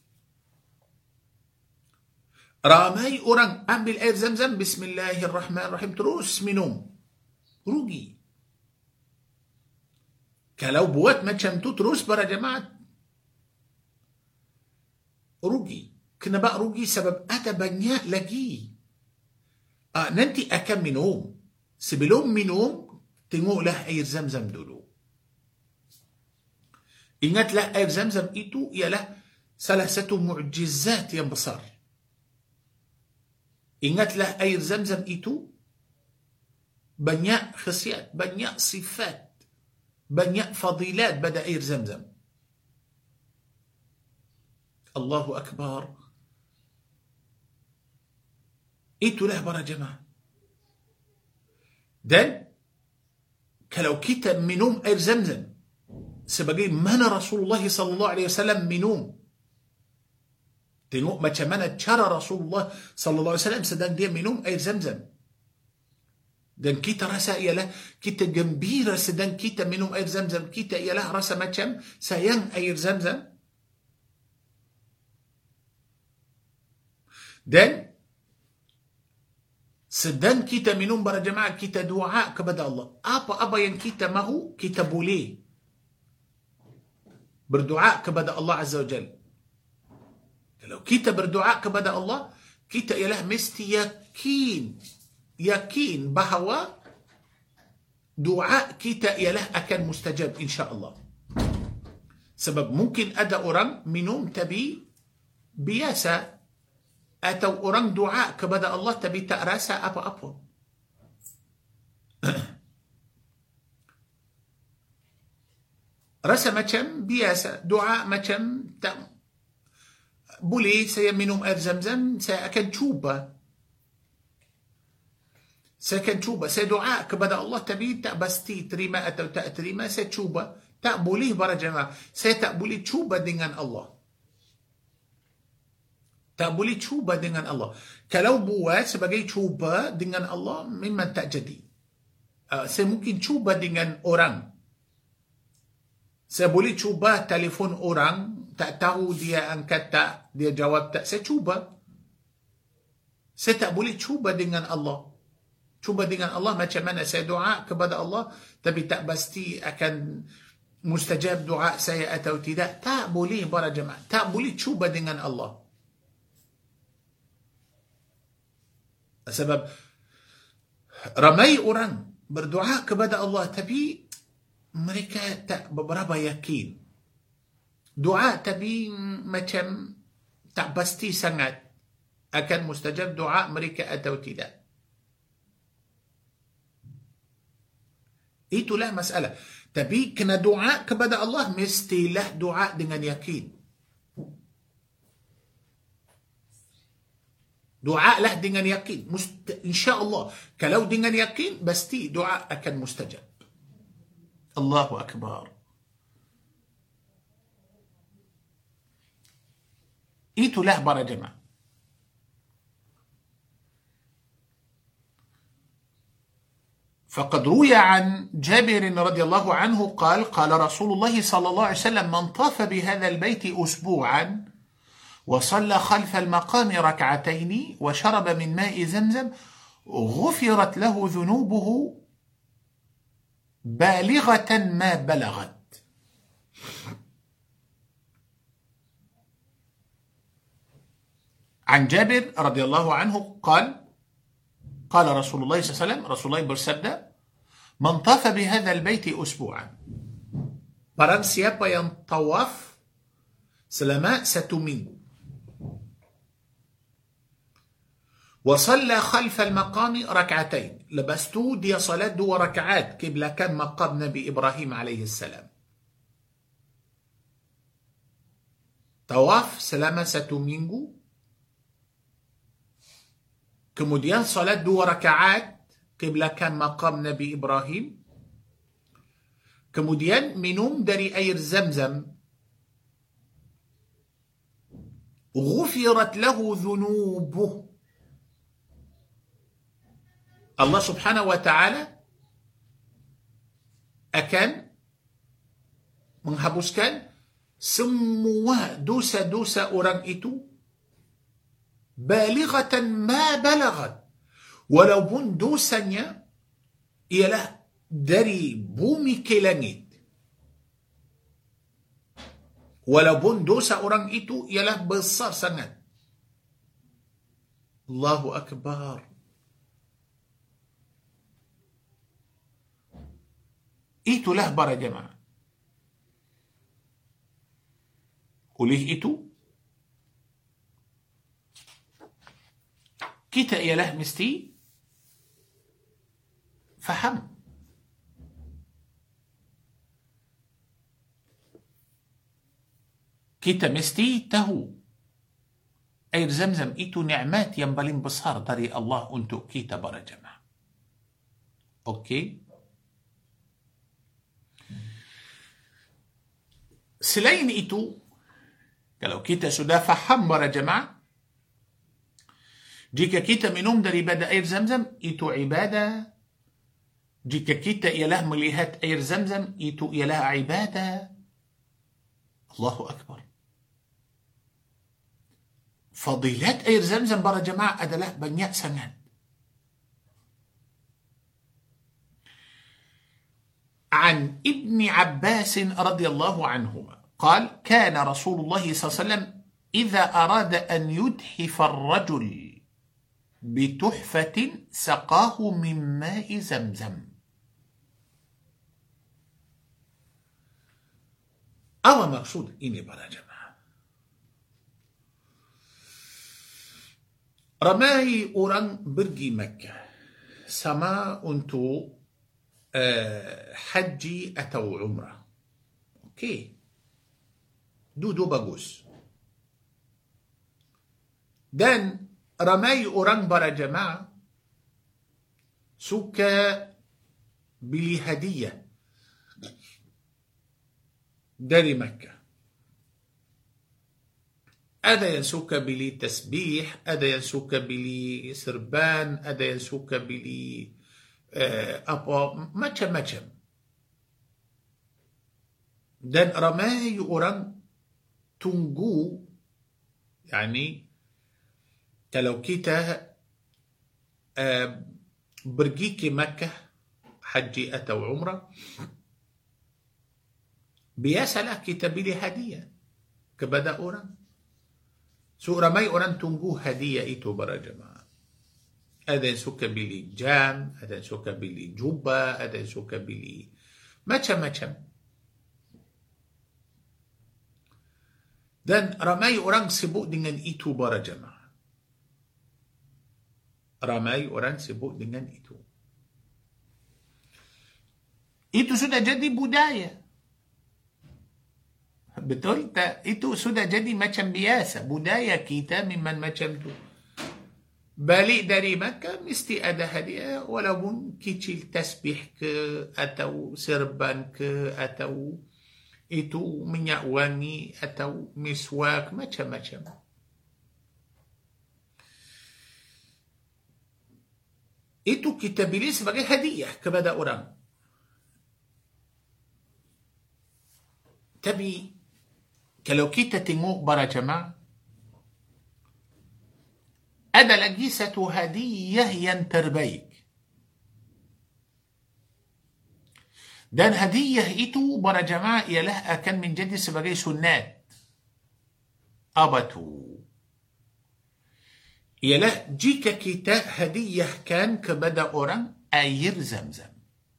ramai orang ambil air Zamzam, Bismillahirrahmanirrahim, terus minum. Rugi. Kalau buat macam tu terus para jemaah, rugi. Kenapa rugi? Sebab ada banyak lagi. Ah, nanti akan minum. Sebelum minum, tengoklah air Zamzam dulu. Ingatlah air Zamzam itu ialah salah satu mukjizat yang besar. Ingatlah air Zamzam itu banyak khasiat, banyak sifat, banyak fadilat pada air Zamzam. Allahu Akbar. Itulah para jemaah. Dan kalau kita minum air Zamzam sebagaimana Rasulullah sallallahu alaihi wasallam minum, tengok macam mana cara Rasulullah sallallahu alaihi wasallam sedang dia minum air Zamzam, dan kita rasa ialah kita gembira sedang kita minum air Zamzam, kita ialah rasa macam sayang air Zamzam. Dan sedang kita minum para jemaah, kita doa kepada Allah. Apa-apa yang kita mahu, kita boleh berdoa kepada Allah Azza wa Jal. Kalau kita berdoa kepada Allah, kita ialah mesti yakin, yakin bahawa doa kita ialah akan mustajab insya-Allah. Sebab mungkin ada orang minum tapi biasa, atau orang doa kepada Allah tapi tak rasa apa-apa. Rasa macam biasa, doa macam tak boleh. Saya minum air Zamzam, saya akan cuba. Saya akan cuba. Saya doa kepada Allah tapi tak pasti terima atau tak terima. Saya cuba. Tak boleh para jemaah. Saya tak boleh cuba dengan Allah. Tak boleh cuba dengan Allah. Kalau buat sebagai cuba dengan Allah, memang tak jadi. Uh, saya mungkin cuba dengan orang. Saya boleh cuba telefon orang, tak tahu dia angkat tak, dia jawab tak, saya cuba. Saya tak boleh cuba dengan Allah. Cuba dengan Allah macam mana saya doa kepada Allah, tapi tak pasti akan mustajab doa saya atau tidak. Tak boleh para jemaah. Tak boleh cuba dengan Allah. Sebab ramai orang berdoa kepada Allah tapi mereka tak beberapa yakin. Doa tapi macam tak pasti sangat akan mustajab doa mereka atau tidak. Itulah masalah. Tapi kena doa kepada Allah, mestilah doa dengan yakin. Doa lah dengan yakin. Must- InsyaAllah. Kalau dengan yakin, pasti doa akan mustajab. Allahu Akbar. Itulah para jemaah. فقد روي عن جابر رضي الله عنه قال قال رسول الله صلى الله عليه وسلم من طاف بهذا البيت أسبوعا وصلى خلف المقام ركعتين وشرب من ماء زمزم غفرت له ذنوبه بالغة ما بلغت. عن جابر رضي الله عنه قال قال رسول الله صلى الله عليه وسلم, رسول الله bersabda, من طاف بهذا البيت أسبوعا, barang siapa yang tawaf selama satu minggu, وصلى خلف المقام ركعتين, lepas tu dia salat dua rakaat ke belakang maqam Nabi Ibrahim alaihi salam. Tawaf selama satu minggu, kemudian salat dua rakaat ke belakang maqam Nabi Ibrahim, kemudian minum dari air Zamzam, ghufirat lahu dhunubuh. Allah Subhanahu wa taala akan menghapuskan semua dosa-dosa orang itu, balighatan ma balaghat, walaupun dosanya ialah dari bumi ke langit, walaupun dosa orang itu ialah besar sangat. Allahu Akbar. Itulah para jemaah. Oleh itu, kita ialah mesti faham kita mesti tahu air Zamzam itu nikmat yang paling besar dari Allah untuk kita para jemaah. Okey. Selain itu, kalau kita sudah faham para jemaah, jika kita minum daripada air Zamzam, itu ibadah. Jika kita ialah melihat air Zamzam, itu ialah ibadah. Allahu Akbar. Fadilat air Zamzam para jemaah adalah banyak sangat. عن ابن عباس رضي الله عنهما قال كان رسول الله صلى الله عليه وسلم إذا أراد أن يتحف الرجل بتحفة سقاه من ماء زمزم. أو مقصود إني para jemaah, ramai orang pergi Makkah sama untuk Uh, haji atau umrah. Okey. Dua-dua bagus. Dan ramai orang para jemaah suka beli hadiah dari Makkah. Ada yang suka beli tasbih, ada yang suka beli serban, ada yang suka beli Uh, apa macam-macam. Dan ramai orang tunggu, yani kalau kita uh, pergi ke Makkah haji atau umrah, biasalah kita beli hadiah kepada orang. So ramai orang tunggu hadiah itu para jemaah. Ada yang suka beli jam, ada yang suka beli jubah, ada yang suka beli macam-macam. Dan ramai orang sibuk dengan itu para jemaah. Ramai orang sibuk dengan itu. Itu sudah jadi budaya. Betul tak? Itu sudah jadi macam biasa. Budaya kita memang macam tu. Balik dari Makkah mesti ada hadiah, walaupun kecil, tasbih ke, atau serban ke, atau itu minyak wangi, atau miswak, macam-macam. Itu kita beli sebagai hadiah kepada orang. Tapi kalau kita tengok para jemaah, ada lagi satu hadiah yang terbaik. Dan hadiah itu para jemaah ialah akan menjadi sebagai sunat. Apa tu? Ialah jika kita hadiahkan kepada orang air Zamzam.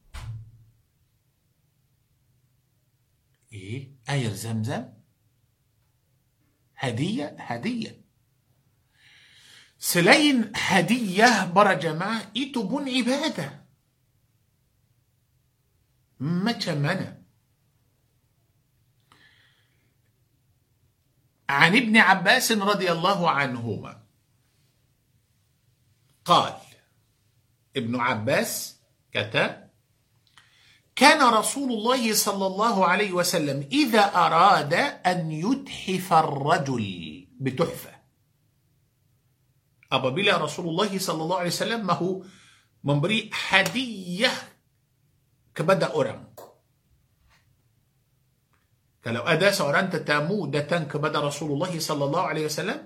Eh, air Zamzam? Hadiah, hadiah. Selain hadiah para jemaah, itu pun ibadah. Macam mana? عن ابن عباس رضي الله عنهما قال ابن عباس كتب كان رسول الله صلى الله عليه وسلم إذا أراد أن يتحف الرجل بتحفة. Apabila Rasulullah sallallahu alaihi wasallam mahu memberi hadiah kepada orang. Kalau ada seorang tetamu datang kepada Rasulullah sallallahu alaihi wasallam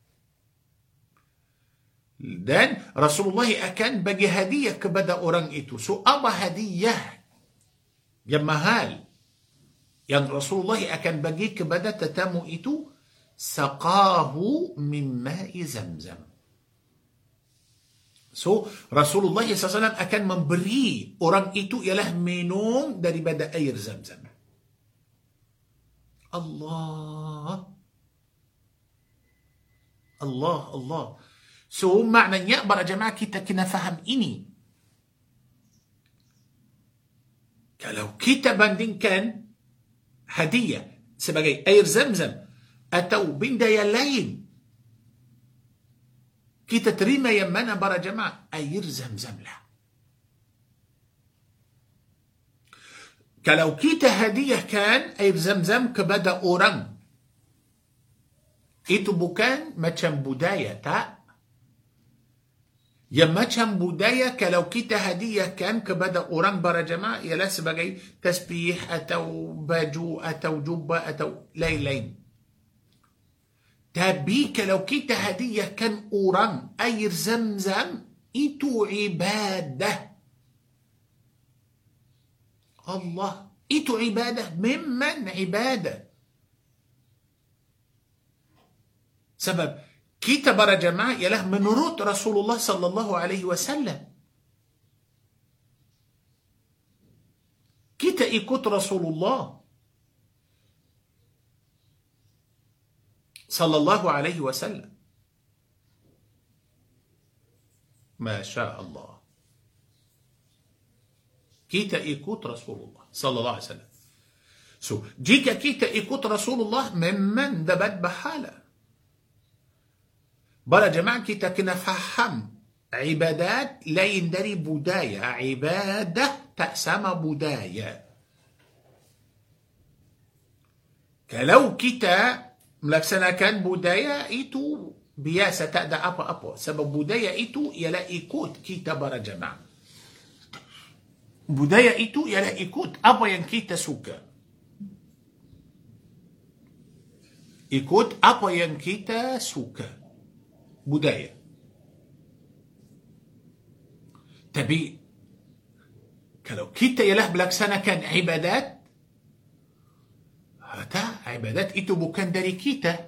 dan Rasulullah akan bagi hadiah kepada orang itu. So apa hadiah yang mahal yang Rasulullah akan bagi kepada tetamu itu? Saqahu min ma'i Zamzam. So, Rasulullah sallallahu alaihi wasallam akan memberi orang itu ialah minum daripada air Zamzam. Allah. Allah, Allah. So, maknanya para jemaah kita kena faham ini. Kalau kita bandingkan hadiah sebagai air Zamzam atau benda yang lain, kita terima yang mana para jemaah? Air Zamzam lah. Kalau kita hadiahkan air Zamzam kepada orang, itu bukan macam budaya, tak? Yang macam budaya kalau kita hadiahkan kepada orang para jemaah ialah sebagai tasbih atau baju atau jubah atau lain-lain. Tapi kalau kita hadiahkan orang air Zamzam, itu ibadah. Allah, itu ibadah, memang ibadah. Sebab kita para jemaah ialah menurut Rasulullah sallallahu alaihi wasallam. Kita ikut Rasulullah sallallahu alaihi wasallam. Masya Allah. Kita ikut Rasulullah sallallahu alaihi wasallam. So, jika kita ikut Rasulullah, memang dapat pahala. Para jemaah kita kena faham ibadat lain dari budaya. Ibadah tak sama budaya. Kalau kita melaksanakan budaya itu biasa, tak ada apa-apa. Sebab budaya itu ialah ikut kita para jemaah. Budaya itu ialah ikut apa yang kita suka. Ikut apa yang kita suka. Budaya. Tapi kalau kita ialah melaksanakan ibadat, tak, ibadat itu bukan dari kita.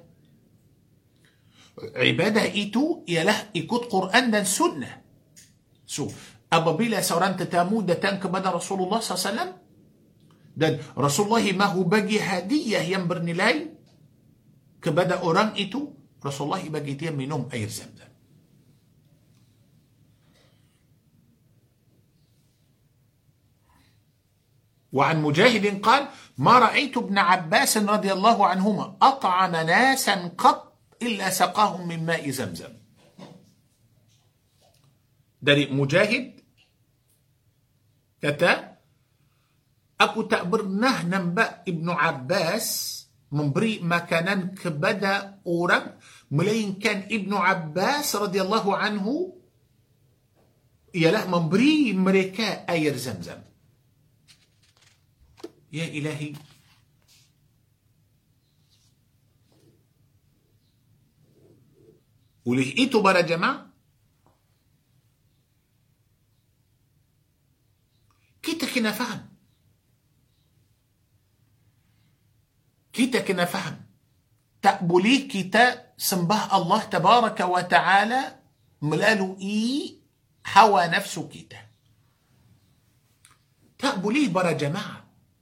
Ibadah itu ialah ikut Quran dan Sunnah. So, apabila seorang tetamu datang kepada Rasulullah sallallahu alaihi wasallam dan Rasulullah mahu bagi hadiah yang bernilai kepada orang itu, Rasulullah bagi dia minum air Zamzam. وعن مجاهد قال ما رأيت ابن عباس رضي الله عنهما أطعم ناسا قط إلا سقاهم من ماء زمزم. Dari Mujahid kata, aku tak pernah nampak Ibnu Abbas memberi makanan kepada orang, melainkan Ibnu Abbas radhiyallahu anhu ialah memberi mereka air Zamzam. Ya ilahi. Oleh itu para jemaah, kita kena faham. Kita kena faham. Tak boleh kita sembah Allah tabaraka wa ta'ala melalui hawa nafsu kita. Tak boleh para jemaah.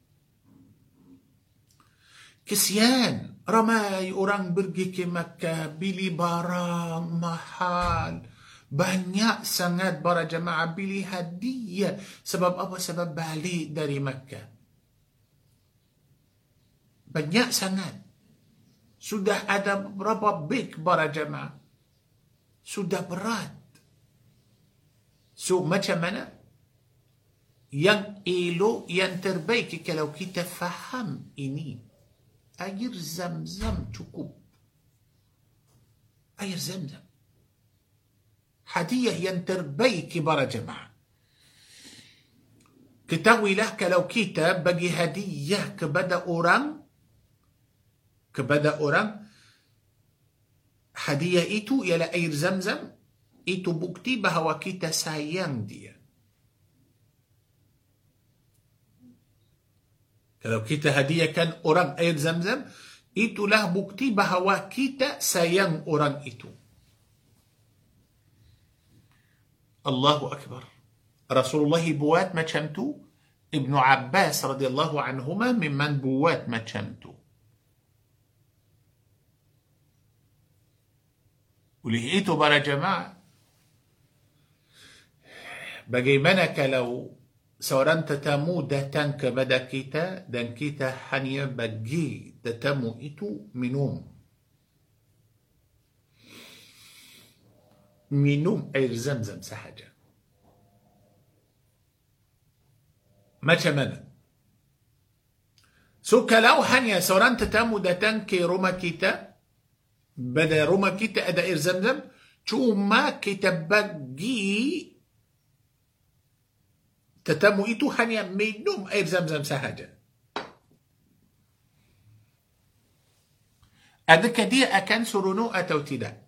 Kesian, ramai orang pergi ke Makkah, beli barang mahal. Banyak sangat para jemaah beli hadiah. Sebab apa? Sebab balik dari Makkah. Banyak sangat. Sudah ada berapa beg para jemaah. Sudah berat. So, macam mana? Yang elok, yang terbaik kalau kita faham ini. Air Zamzam cukup. air Zam-Zam. Hadiah yang terbaik para jemaah. Ketahuilah kalau kita bagi hadiah kepada orang, kepada orang, hadiah itu ialah air Zam-Zam, itu bukti bahawa kita sayang dia. Kalau kita hadiahkan orang air Zam-Zam, itulah bukti bahawa kita sayang orang itu. Allahu Akbar. Rasulullah buat macam tu. Ibnu Abbas radhiyallahu anhuma memang buat macam tu. Oleh itu para jemaah, bagaimana kalau seorang tetamu datang kepada kita dan kita hanya bagi tetamu itu minum. Minum air Zam-Zam sahaja. Macam mana? So kalau hanya seorang tetamu datang ke rumah kita, pada rumah kita ada air Zam-Zam, cuma kita bagi tetamu itu hanya minum air Zam-Zam sahaja. Adakah dia akan seronok atau tidak?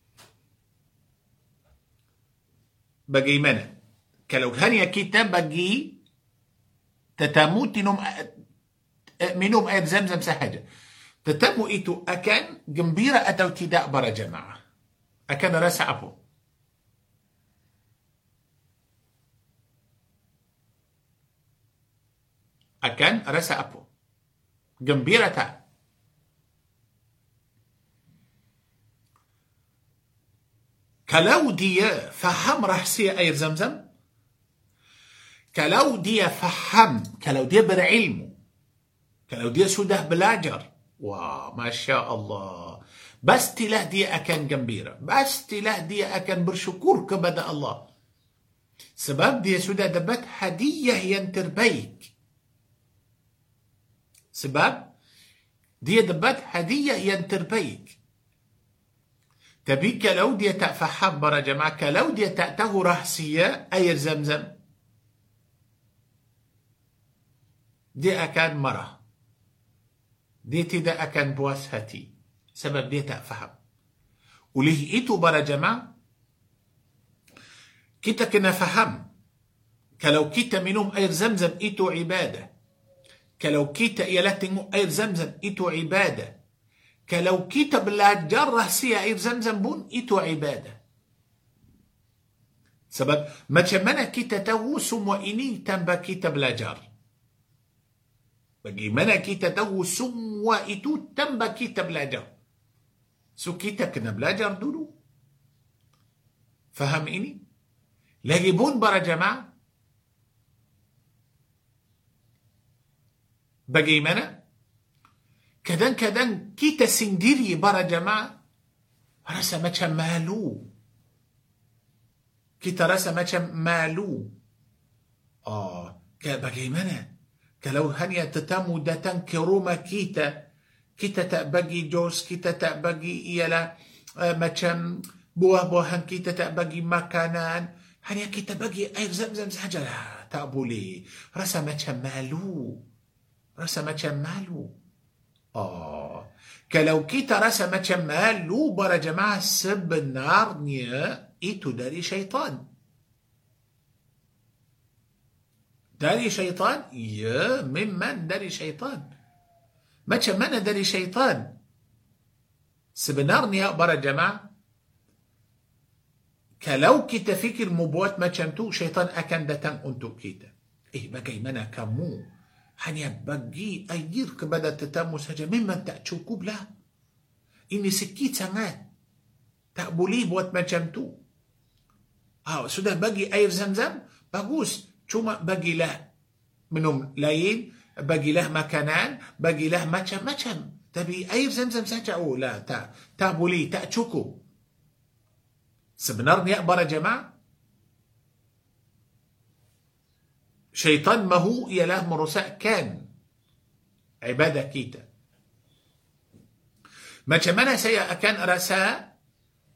Bagaimana? Kalau hanya kita bagi tetamu tinum, minum air Zam-Zam sahaja, tetamu itu akan gembira atau tidak para jemaah? Akan rasa apa? Akan rasa apa? Gembira tak? Kalau dia faham rahsia air Zam-Zam, kalau dia faham, kalau dia berilmu, kalau dia sudah belajar, wah, Masya Allah, pastilah dia akan gembira, pastilah dia akan bersyukur kepada Allah, sebab dia sudah dapat hadiah yang terbaik. Sebab dia dapat hadiah yang terbaik. Tapi kalau dia tak faham para jemaah, kalau dia tak tahu rahsia air Zam-Zam, dia akan marah. Dia tidak akan puas hati. Sebab dia tak faham. Oleh itu para jemaah, kita kena faham, kalau kita minum air Zam-Zam itu ibadah. Kalau kita ialah tengok air Zam-Zam itu ibadah. Kalau kita belajar rahsia air Zam-Zam pun itu ibadah. Sebab macam mana kita tahu semua ini tanpa kita belajar? Bagaimana kita tahu semua itu tanpa kita belajar? So kita kena belajar dulu. Faham ini? Lagipun para jemaah, bagaimana? Kadang-kadang kita sendiri para jemaah rasa macam malu. Kita rasa macam malu. Oh, bagaimana? Kalau hanya tetamu datang ke rumah kita, kita tak bagi jos, kita tak bagi ialah uh, macam buah-buahan, kita tak bagi makanan, hanya kita bagi air Zam-Zam sajalah. Tak boleh. Rasa macam malu. Rasa macam malu. Oh, kalau kita rasa macam malu para jemaah, sebenarnya itu dari syaitan. Dari syaitan? Ya, memang dari syaitan. Macam mana dari syaitan? Sebenarnya para jemaah, kalau kita fikir membuat macam tu, syaitan akan datang untuk kita. Eh, bagaimana kamu hanya bagi air kepada tetamu saja? Memang tak cukup lah. Ini sikit sangat. Tak boleh buat macam tu. Ah, sudah bagi air Zam-Zam, bagus. Cuma bagilah minum lain, bagilah makanan, bagilah macam-macam. Tapi air Zam-Zam saja, oh lah, tak, tak boleh, tak cukup. Sebenarnya para jemaah, syaitan mahu ialah merosakkan ibadah kita. Macam mana saya akan rasa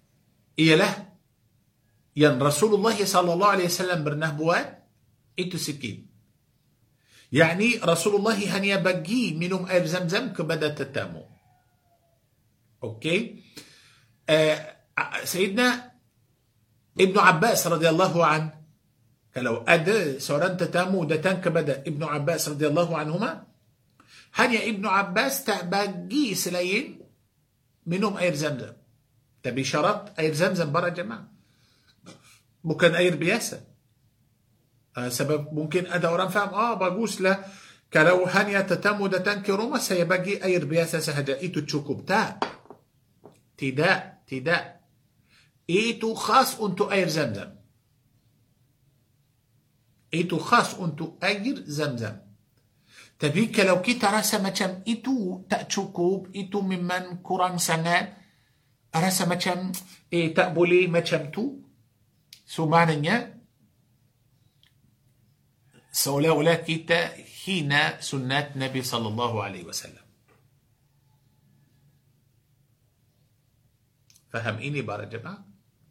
ialah yang Rasulullah sallallahu alaihi wasallam pernah buat, itu sikit. Yakni Rasulullah hanya bagi minum air zam-zam kepada tetamu. Okey. Uh, Sayyidina Ibnu Abbas radhiyallahu an, kalau ada seorang tetamu datang kepada Ibnu Abbas radhiyallahu anhuma, hanya Ibnu Abbas tak bagi selain minum air zam-zam. Tapi syarat air zam-zam para jemaah, bukan air biasa. Uh, sebab mungkin ada orang faham, ah baguslah kalau hanya tetamu datang ke rumah saya bagi air biasa sahaja, itu cukup. Tak. Tidak, tidak. Itu khas untuk air zam-zam. Itu khas untuk air zam-zam. Tapi kalau kita rasa macam itu tak cukup, itu memang kurang sangat, rasa macam eh tak boleh macam tu, so maknanya seolah-olah kita hina sunnat Nabi sallallahu alaihi wasallam. Faham ini para jemaah?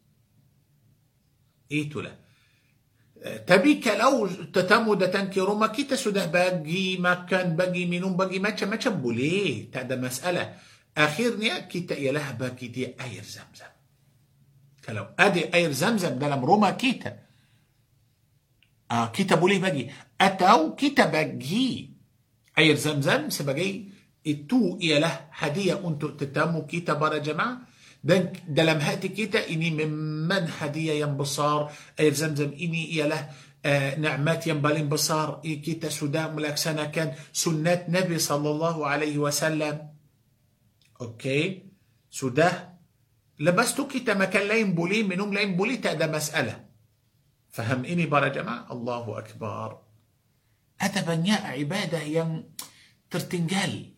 Itulah. Tapi kalau tetamu datang ke rumah kita sudah bagi makan, bagi minum, bagi macam-macam, boleh, tak ada masalah. Akhirnya kita ialah bagi dia air zam-zam. Kalau ada air zam-zam dalam rumah kita, uh, kita boleh bagi. Atau kita bagi air zam-zam sebagai, itu ialah hadiah untuk tetamu kita para jemaah. Dan dalam hati kita ini memang hadiah yang besar. Air zam-zam ini ialah uh, nikmat yang paling besar. Kita sudah melaksanakan sunnat Nabi sallallahu alaihi wasallam. Okey, sudah. Lepas tu kita makan lain boleh, minum lain boleh, tak ada masalah. Faham ini para jemaah? Allahu Akbar. Ada banyak ibadah yang tertinggal.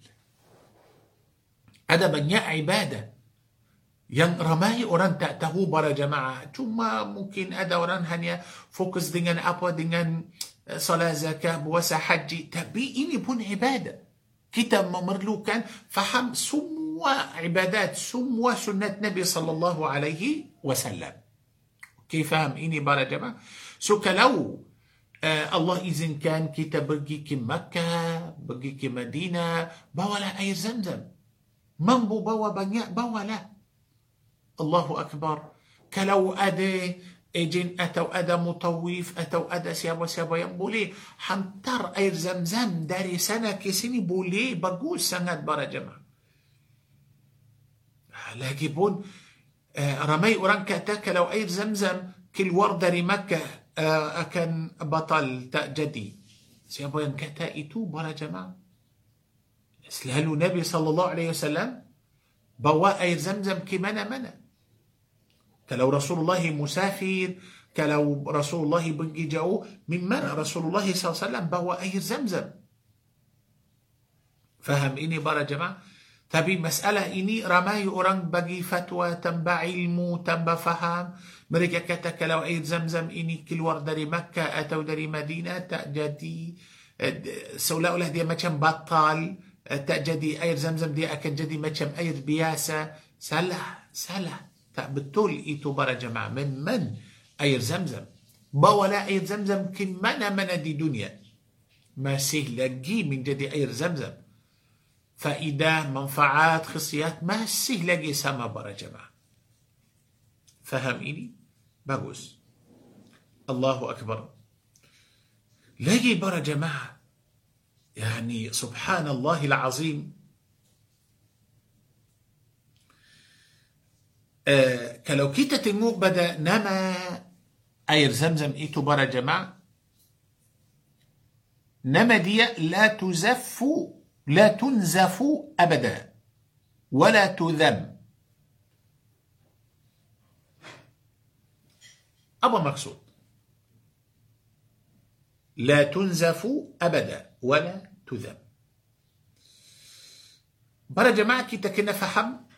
Ada banyak ibadah yang ramai orang tak tahu para jemaah. Cuma mungkin ada orang hanya fokus dengan apa, dengan salat, zakat, puasa, haji. Tapi ini pun ibadah. Kita memerlukan faham semua ibadat, semua sunnat Nabi sallallahu alaihi wasallam. Okey, faham ini para jemaah? So kalau uh, Allah izinkan kita pergi ke Makkah, pergi ke Madinah, bawalah air zam-zam. Mampu bawa banyak, bawalah. Allahu Akbar. Kalau ada ejen atau ada mutawif atau ada siapa-siapa yang boleh hantar air zam-zam dari sana ke sini, boleh, bagus sangat para jemaah. Lagipun uh, ramai orang kata kalau air zam-zam keluar dari Makkah uh, akan batal, tak jadi. Siapa yang kata itu para jemaah? Selalu Nabi sallallahu alaihi wasallam bawa air zam-zam ke mana-mana. Kalau Rasulullah musafir, kalau Rasulullah pergi jauh, min mana Rasulullah sallallahu alaihi wasallam bawa air zam-zam. Faham ini para jemaah? Tapi masalah ini ramai orang bagi fatwa, tambah ilmu, tambah faham. Mereka kata kalau air zam-zam ini keluar dari Makkah atau dari Madinah, tak jadi, seolah-olah dia macam batal, tak jadi air zam-zam, dia akan jadi macam air biasa. Salah, salah. Tak betul itu para jemaah. Memang air zam-zam, bawalah air zam-zam ke mana-mana di dunia, masih lagi menjadi air zam-zam. Faedah, manfaat, khasiat masih lagi sama para jemaah. Faham ini? Bagus. Allahu Akbar. Lagi para jemaah, yani subhanallahil azim, Uh, kalau kita tengok pada nama air zam-zam itu para jemaah, nama dia la tuzaffu, la tunzafu abada, wala tudham. Apa maksud? La tunzafu abada, wala tudham. Para jemaah kita kena faham,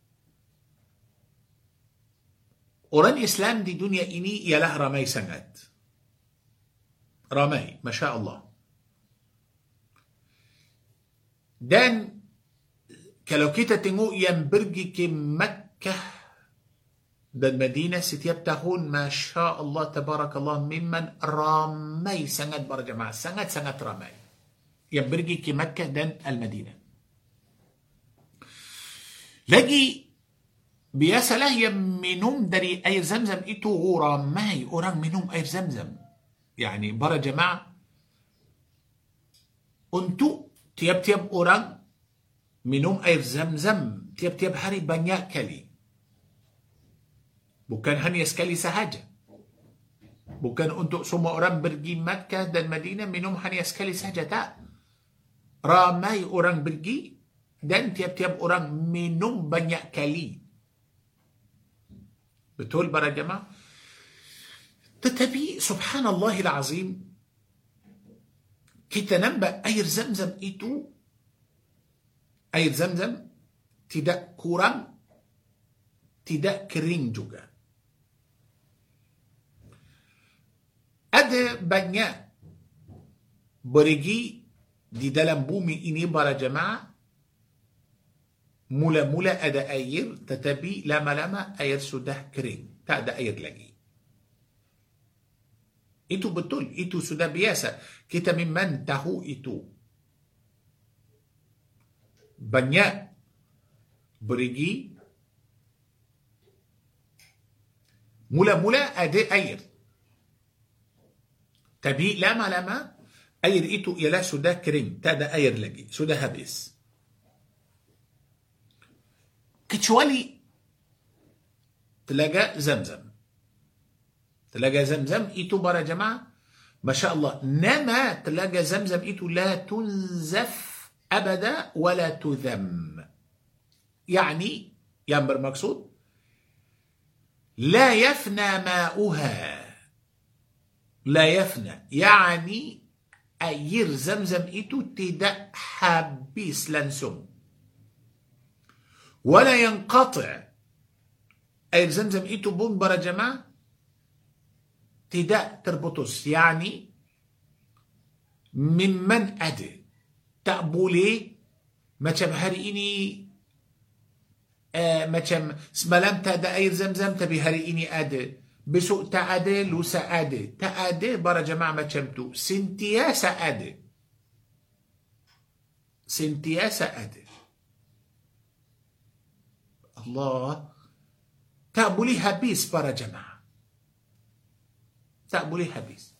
orang Islam di dunia ini ialah ramai sangat. Ramai, Masya Allah. Dan kalau kita tengok yang pergi ke Makkah Dan Madinah setiap tahun, Masya Allah, Tabarakallah, memang ramai sangat para jemaah. Sangat-sangat ramai yang pergi ke Makkah dan Al-Madinah. Lagi, biasalah yang minum dari air Zamzam itu ramai orang minum air Zamzam. Yani para jemaah, untuk tiap-tiap orang minum air Zamzam tiap-tiap hari banyak kali. Bukan hanya sekali sahaja. Bukan untuk semua orang pergi Makkah dan Madinah minum hanya sekali sahaja, tak. Ramai orang pergi dan tiap-tiap orang minum banyak kali. Betul para jemaah? Tetapi subhanallahil azim, kita nampak air Zamzam itu, air Zamzam tidak kurang, tidak kering juga. Ada banyak pergi di dalam bumi ini para jemaah, mula-mula ada air, tetapi lama-lama air sudah kering, tak ada air lagi. Itu betul, itu sudah biasa. Kita memang tahu itu. Banyak pergi, mula-mula ada air. Tapi lama-lama air itu ialah sudah kering, tak ada air lagi, sudah habis. Kecuali Telaga Zamzam. Telaga Zamzam itu para jemaah, Masya Allah, nama Telaga Zamzam itu la tunzaf abada wa la tudham. Yani, yang bermaksud, la yafna ma'uha. La yafna, yani air Zamzam itu tidak habis langsung. Wala yanqati'. Air Zamzam itu pun para jemaah tidak terputus. Yani mimman ada. Tak boleh macam hari ini, uh, macam semalam tak ada air Zamzam tapi hari ini ada. Besok tak ada, lusa ada. Tak ada para jemaah macam tu. Sentiasa ada. Sentiasa ada. Allah, tak boleh habis para jemaah. Tak boleh habis.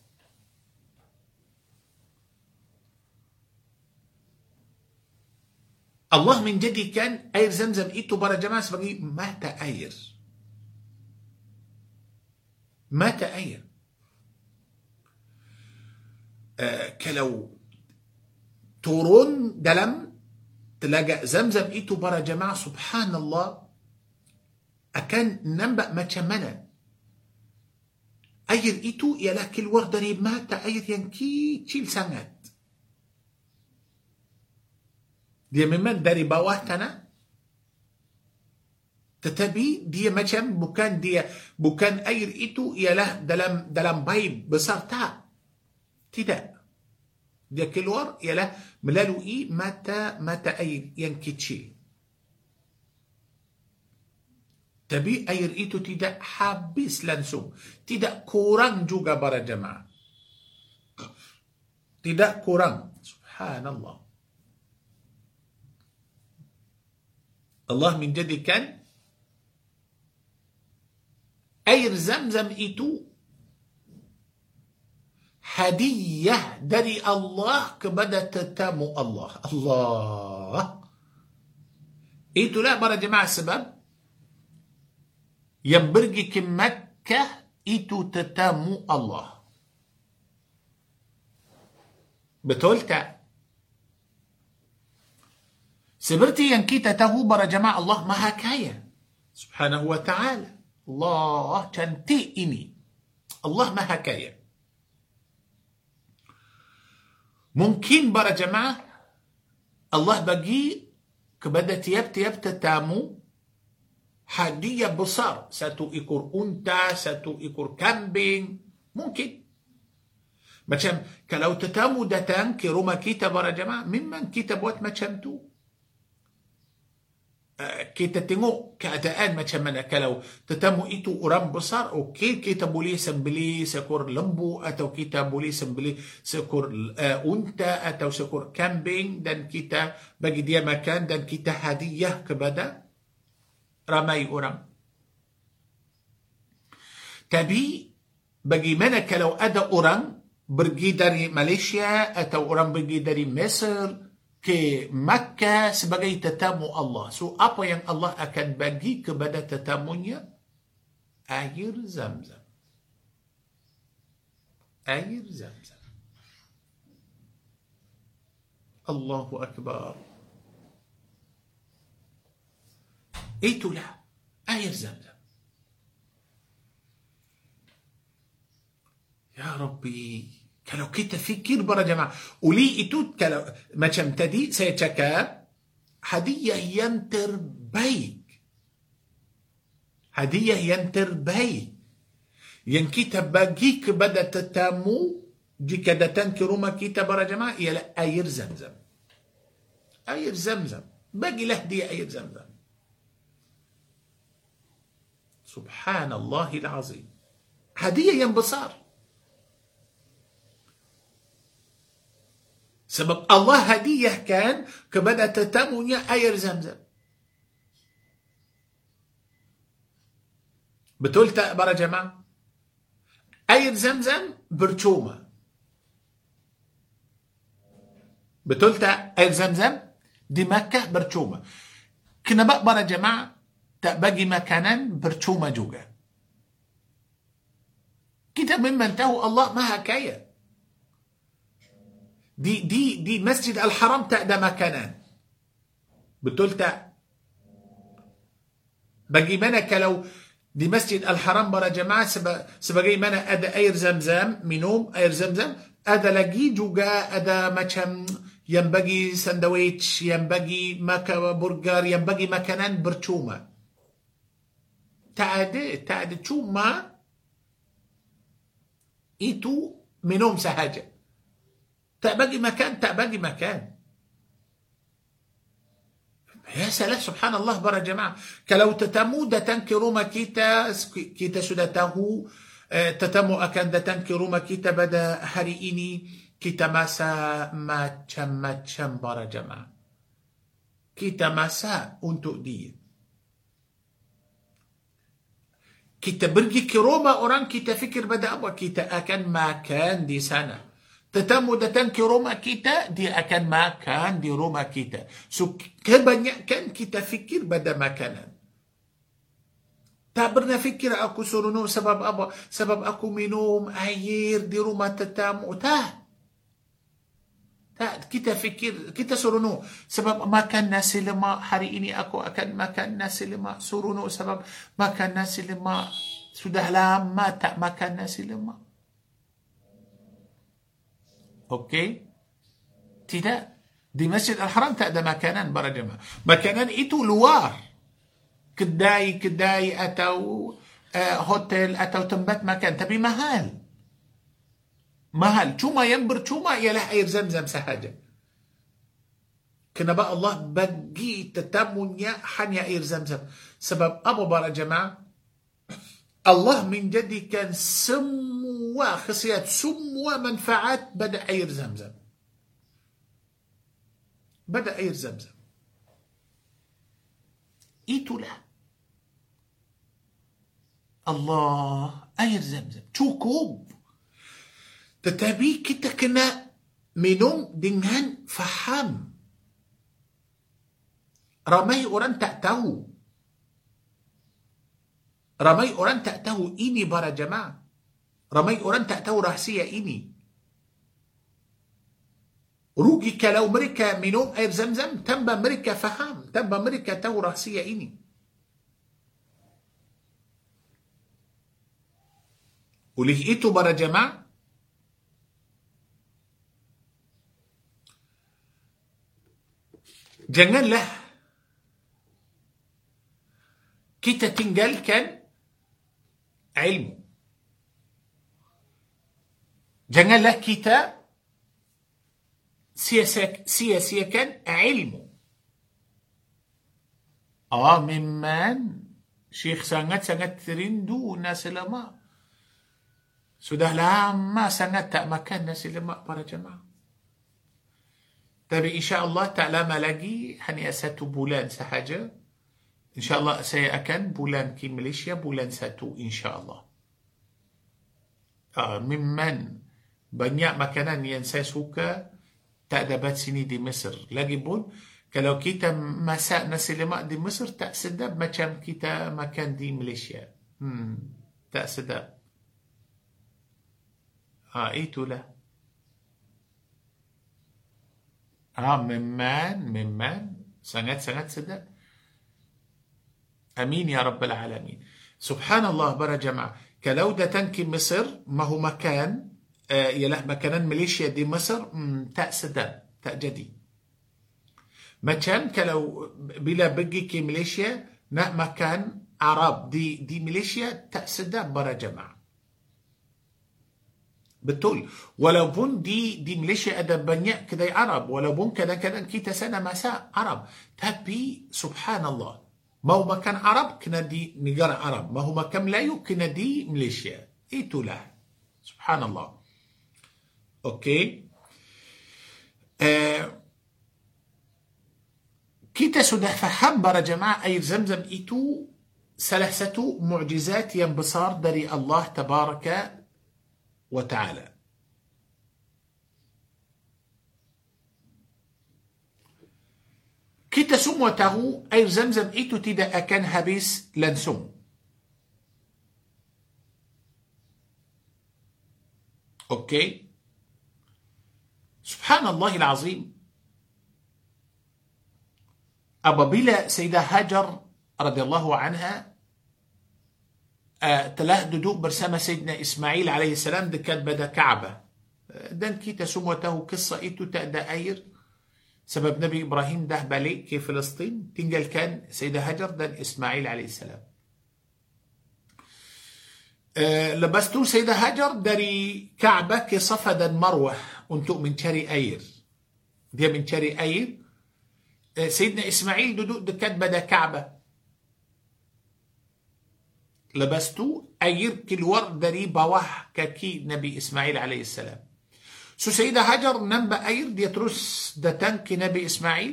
Allah menjadikan air Zamzam itu para jemaah sebagai mata air. Mata air. Uh, kalau turun dalam Telaga Zamzam itu para jemaah, subhanallah, akan nampak macam mana air itu ialah keluar dari mata air yang kecil sangat. Dia memang dari bawah tanah, tetapi dia macam bukan dia bukan air itu ialah dalam dalam baib besar, tak. Tidak. Dia keluar ialah melalui mata mata air yang kecil. Tapi air itu tidak habis langsung, tidak kurang juga para jemaah. Tidak kurang. Subhanallah. Allah menjadikan air Zamzam itu hadiah dari Allah kepada tetamu Allah. Allah. Itulah para jemaah sebab yang pergi ke Makkah itu tetamu Allah. Betul tak? Seperti yang kita tahu para jemaah, Allah Maha Kaya Subhanahu wa ta'ala. Allah cantik ini. Allah Maha Kaya. Mungkin para jemaah Allah bagi kepada tiap-tiap tetamu hadiah besar. Satu ekor unta, satu ekor kambing. Mungkin. Macam kalau tetamu datang ke rumah kita para jemaah, memang kita buat macam tu. Uh, kita tengok keadaan macam mana. Kalau tetamu itu orang besar, okey, kita boleh sembelih seekor lembu, atau kita boleh sembelih seekor uh, unta atau seekor kambing, dan kita bagi dia makan, dan kita hadiah kepada ramai orang. Tapi bagaimana kalau ada orang pergi dari Malaysia atau orang pergi dari Mesir ke Makkah sebagai tetamu Allah? So, apa yang Allah akan bagi kepada tetamunya? Air Zam-Zam. Air Zam-Zam. Allahu Akbar. Itulah air Zam-Zam. Ya Rabbi, kalau kita fikir para jemaah, uli itu kalau macam tadi saya cakap, hadiah yang terbaik. Hadiah yang terbaik yang kita bagi kepada tetamu jika datang ke rumah kita para jemaah ialah air Zam-Zam. Air Zam-Zam. Bagilah dia air Zam-Zam. Subhanallahil azim. Hadiah yang besar. Sebab Allah hadiahkan kepada tetamunya air Zam-Zam. Betul tak para jemaah? Air Zam-Zam percuma. Betul tak air Zam-Zam di Makkah percuma? Kenapa para jemaah tak bagi makanan percuma juga? Kita memang tahu Allah Maha Kaya. Di di di Masjid Al-Haram tak ada makanan. Betul tak? Bagaimana kalau di Masjid Al-Haram para jemaah seba, sebagaimana ada air Zam-Zam, minum air Zam-Zam, ada lagi juga ada macam yang bagi sandwich, yang bagi makan burger, yang bagi makanan percuma. Tak ada, tak ada, cuma itu minum sahaja. Tak bagi makan, tak bagi makan. Ya salah, subhanallah para jemaah. Kalau tetamu datang ke rumah kita, kita sudah tahu eh, tetamu akan datang ke rumah kita pada hari ini, kita masak macam-macam para jemaah. Kita masak untuk dia. Kita pergi ke rumah orang, kita fikir pada apa? Kita akan makan di sana. Tetamu datang ke rumah kita, dia akan makan di rumah kita. So, kebanyakan kita fikir pada makanan. Tak pernah fikir aku suruh minum sebab apa? Sebab aku minum air di rumah tetamu. Tak. Tak, kita fikir, kita suruh minum sebab makan nasi lemak. Hari ini aku akan makan nasi lemak. Suruh minum sebab makan nasi lemak. Sudah lama tak makan nasi lemak. Okey? Tidak. Di Masjid Al-Haram tak ada makanan para jemaah. Makanan itu luar. Kedai-kedai atau uh, hotel atau tempat makan. Tapi mahal. Mahal. Cuma yang bercuma ialah air Zam-Zam sahaja. Kenapa Allah bagi tetamunya hanya air Zam-Zam? Sebab apa para jemaah? Allah menjadikan semua khasiat, semua manfaat pada air Zam-Zam. Pada air Zam-Zam. Itulah. Allah, air Zam-Zam. Cukup. Tetapi kita kena minum dengan faham. Ramai orang tak tahu. Ramai orang tak tahu ini para jemaah. Ramai orang tak tahu rahsia ini. Rugi kalau mereka minum air Zam-Zam tanpa mereka faham, tanpa mereka tahu rahsia ini. Oleh itu para jemaah, janganlah kita tinggalkan ilmu. Janganlah kita sia-siakan ilmu. Ah, memang Syekh sangat-sangat rindu nasi lemak. Sudah lama sangat tak makan nasi lemak para jemaah. Tapi insya-Allah tak lama lagi, hanya satu bulan sahaja. InsyaAllah saya akan bulan ke Malaysia bulan satu insyaAllah. Uh, memang banyak makanan yang saya suka tak dapat sini di Mesir. Lagipun kalau kita masak nasi lemak di Mesir tak sedap macam kita makan di Malaysia. Hmm, tak sedap. Ah, itulah. Ah, memang, memang sangat-sangat sedap. Amin ya Rabbal Alamin. Subhanallah para jemaah. Kalau datang ke Mesir, mahu makan, uh, ialah makanan Malaysia di Mesir, hmm, tak sedap, tak jadi. Macam kalau bila pergi ke Malaysia, nak makan Arab di di Malaysia, tak sedap para jemaah. Betul. Walaupun di di Malaysia ada banyak kedai Arab, walaupun kadang-kadang kita sana masak Arab, tapi subhanallah, mau makan Arab kena di negara Arab, mau makan Melayu kena di Malaysia. Itulah. Subhanallah. Okey. Uh, kita sudah faham para jemaah, air Zamzam itu salah satu mukjizat yang besar dari Allah Tabaraka wa Ta'ala. Kita semua tahu air Zamzam itu tidak akan habis langsung. Okey. Subhanallahil azim. Apabila Sayyidah Hajar radhiyallahu anha Uh, telah duduk bersama Sayyidina Ismail alaihi salam dekat pada Kaabah. Uh, dan kita semua tahu kisah itu tak ada air sebab Nabi Ibrahim dah balik ke Palestin, tinggalkan Sayyidah Hajar dan Ismail alaihi salam. Uh, lepas tu Sayyidah Hajar dari Kaabah ke Safa dan Marwah untuk mencari air. Dia mencari air. Uh, Sayyidina Ismail duduk dekat pada Kaabah. Lepas tu air keluar dari bawah kaki Nabi Ismail alaihissalam. So Sayyidah Hajar nampak air, dia terus datang ke Nabi Ismail.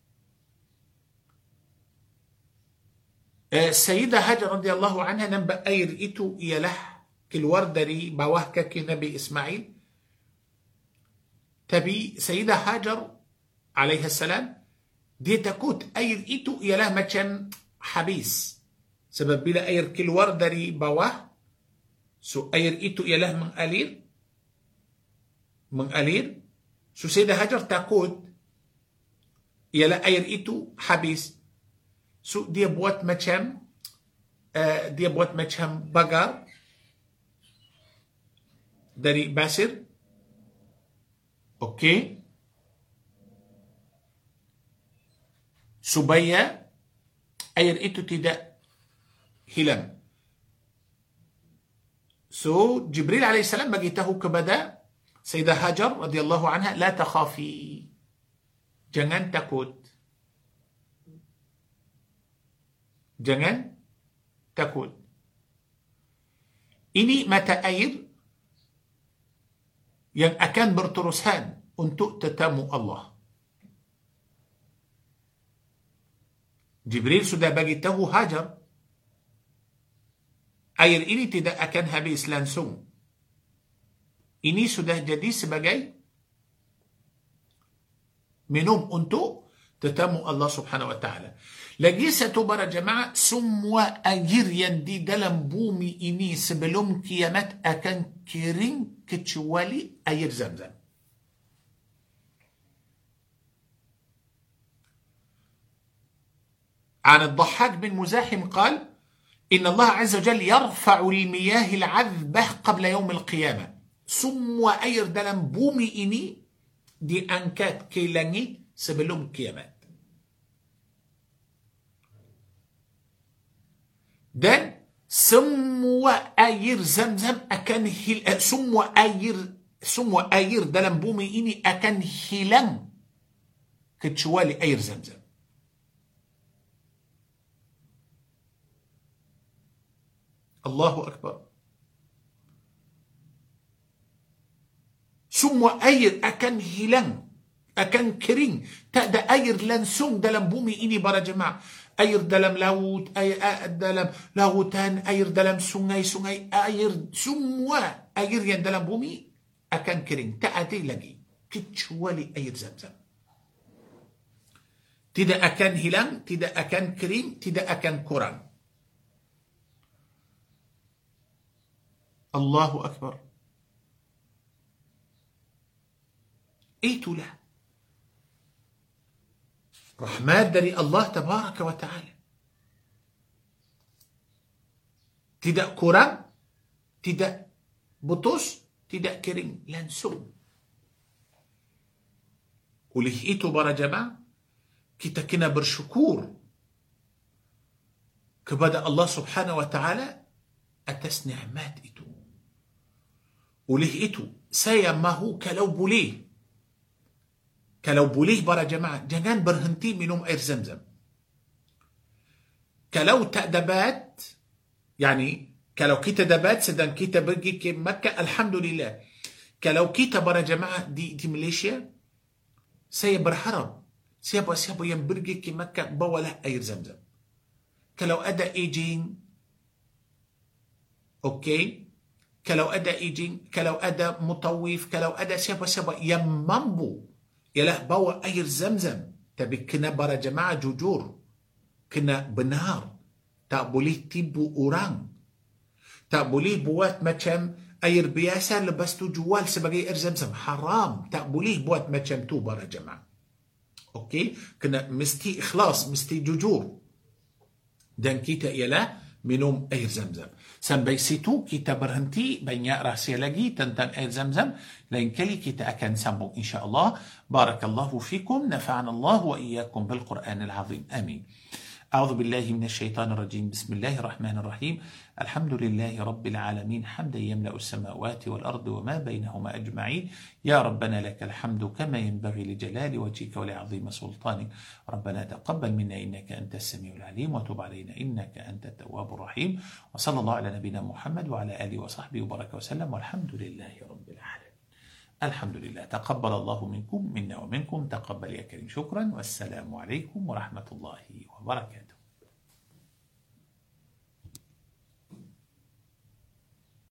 Uh, Sayyidah Hajar radhiyallahu anha nampak air itu ialah keluar dari bawah kaki Nabi Ismail. Tapi Sayyidah Hajar alaihissalam, dia takut air itu ialah macam habis. Sebab bila air keluar dari bawah, so air itu ialah mengalir, mengalir. So Sayyidah Hajar takut ialah air itu habis. So dia buat macam, uh, dia buat macam bagar dari pasir. Okey. Supaya air itu tidak hilang. So Jibril alaihissalam bagi tahu kepada Sayyidah Hajar radhiyallahu anha, la takhafi, jangan takut, jangan takut. Ini mata air yang akan berterusan untuk tetamu Allah. Jibril sudah bagi tahu Hajar, air ini tidak akan habis langsung. Ini sudah jadi sebagai minum untuk tetamu Allah Subhanahu wa Ta'ala. Lagi satu para jemaah, semua air yang di dalam bumi ini sebelum kiamat akan kering kecuali air Zamzam. عن الضحاك بن مزاحم قال إن الله عز وجل يرفع المياه العذبة قبل يوم القيامة. Semua air dalam bumi ini diangkat ke langit sebelum kiamat. Dan semua air Zamzam akan hil semua air semua air dalam bumi ini akan hilang kecuali air Zamzam. Allahu Akbar. Semua air akan hilang, akan kering. Tak ada air langsung dalam bumi ini para jemaah. Air dalam laut, air, air dalam lautan, air dalam sungai-sungai, air, semua air yang dalam bumi akan kering. Tak ada lagi kecuali air Zam-Zam. Tidak akan hilang, tidak akan kering, tidak akan kurang. Allahu Akbar. Itulah rahmat dari Allah Tabaraka wa Ta'ala. Tidak kurang, tidak putus, tidak kering, langsung. Oleh itu para jemaah, kita kena bersyukur kepada Allah Subhanahu wa Ta'ala atas nikmat itu. Oleh itu, saya mahu kalau boleh, kalau boleh para jemaah, jangan berhenti minum air Zam-Zam. Kalau tak dapat, yani kalau kita dapat sedang kita pergi ke Makkah, Alhamdulillah. Kalau kita para jemaah di, di Malaysia, saya berharap siapa-siapa yang pergi ke Makkah bawalah air Zam-Zam. Kalau ada aging, okey. Kalau ada aging, kalau ada mutawif, kalau ada siapa-siapa yang mampu, ialah bawa air Zam-Zam. Tapi kena para jemaah jujur, kena benar. Tak boleh tipu orang. Tak boleh buat macam air biasa lepas tu jual sebagai air Zam-Zam. Haram. Tak boleh buat macam tu para jemaah. Okey, kena mesti ikhlas, mesti jujur. Dan kita ialah minum air Zam-Zam. Sampai situ kita berhenti. Banyak rahsia lagi tentang air Zam-Zam. Lain kali kita akan sambung insya-Allah. Barakallahu fikum. Nafa'ana Allah wa iyyakum bil Qur'anil azim. Amin. أعوذ بالله من الشيطان الرجيم بسم الله الرحمن الرحيم الحمد لله رب العالمين حمدا يملأ السماوات والأرض وما بينهما أجمعين يا ربنا لك الحمد كما ينبغي لجلال وجهك ولعظيم سلطانك ربنا تقبل منا إنك أنت السميع العليم وتب علينا إنك أنت التواب الرحيم وصلى الله على نبينا محمد وعلى آله وصحبه وبارك وسلم والحمد لله رب العالمين. الحمد لله. تقبل الله منكم منا ومنكم. تقبل يا كريم. شكرا والسلام عليكم ورحمة الله وبركاته.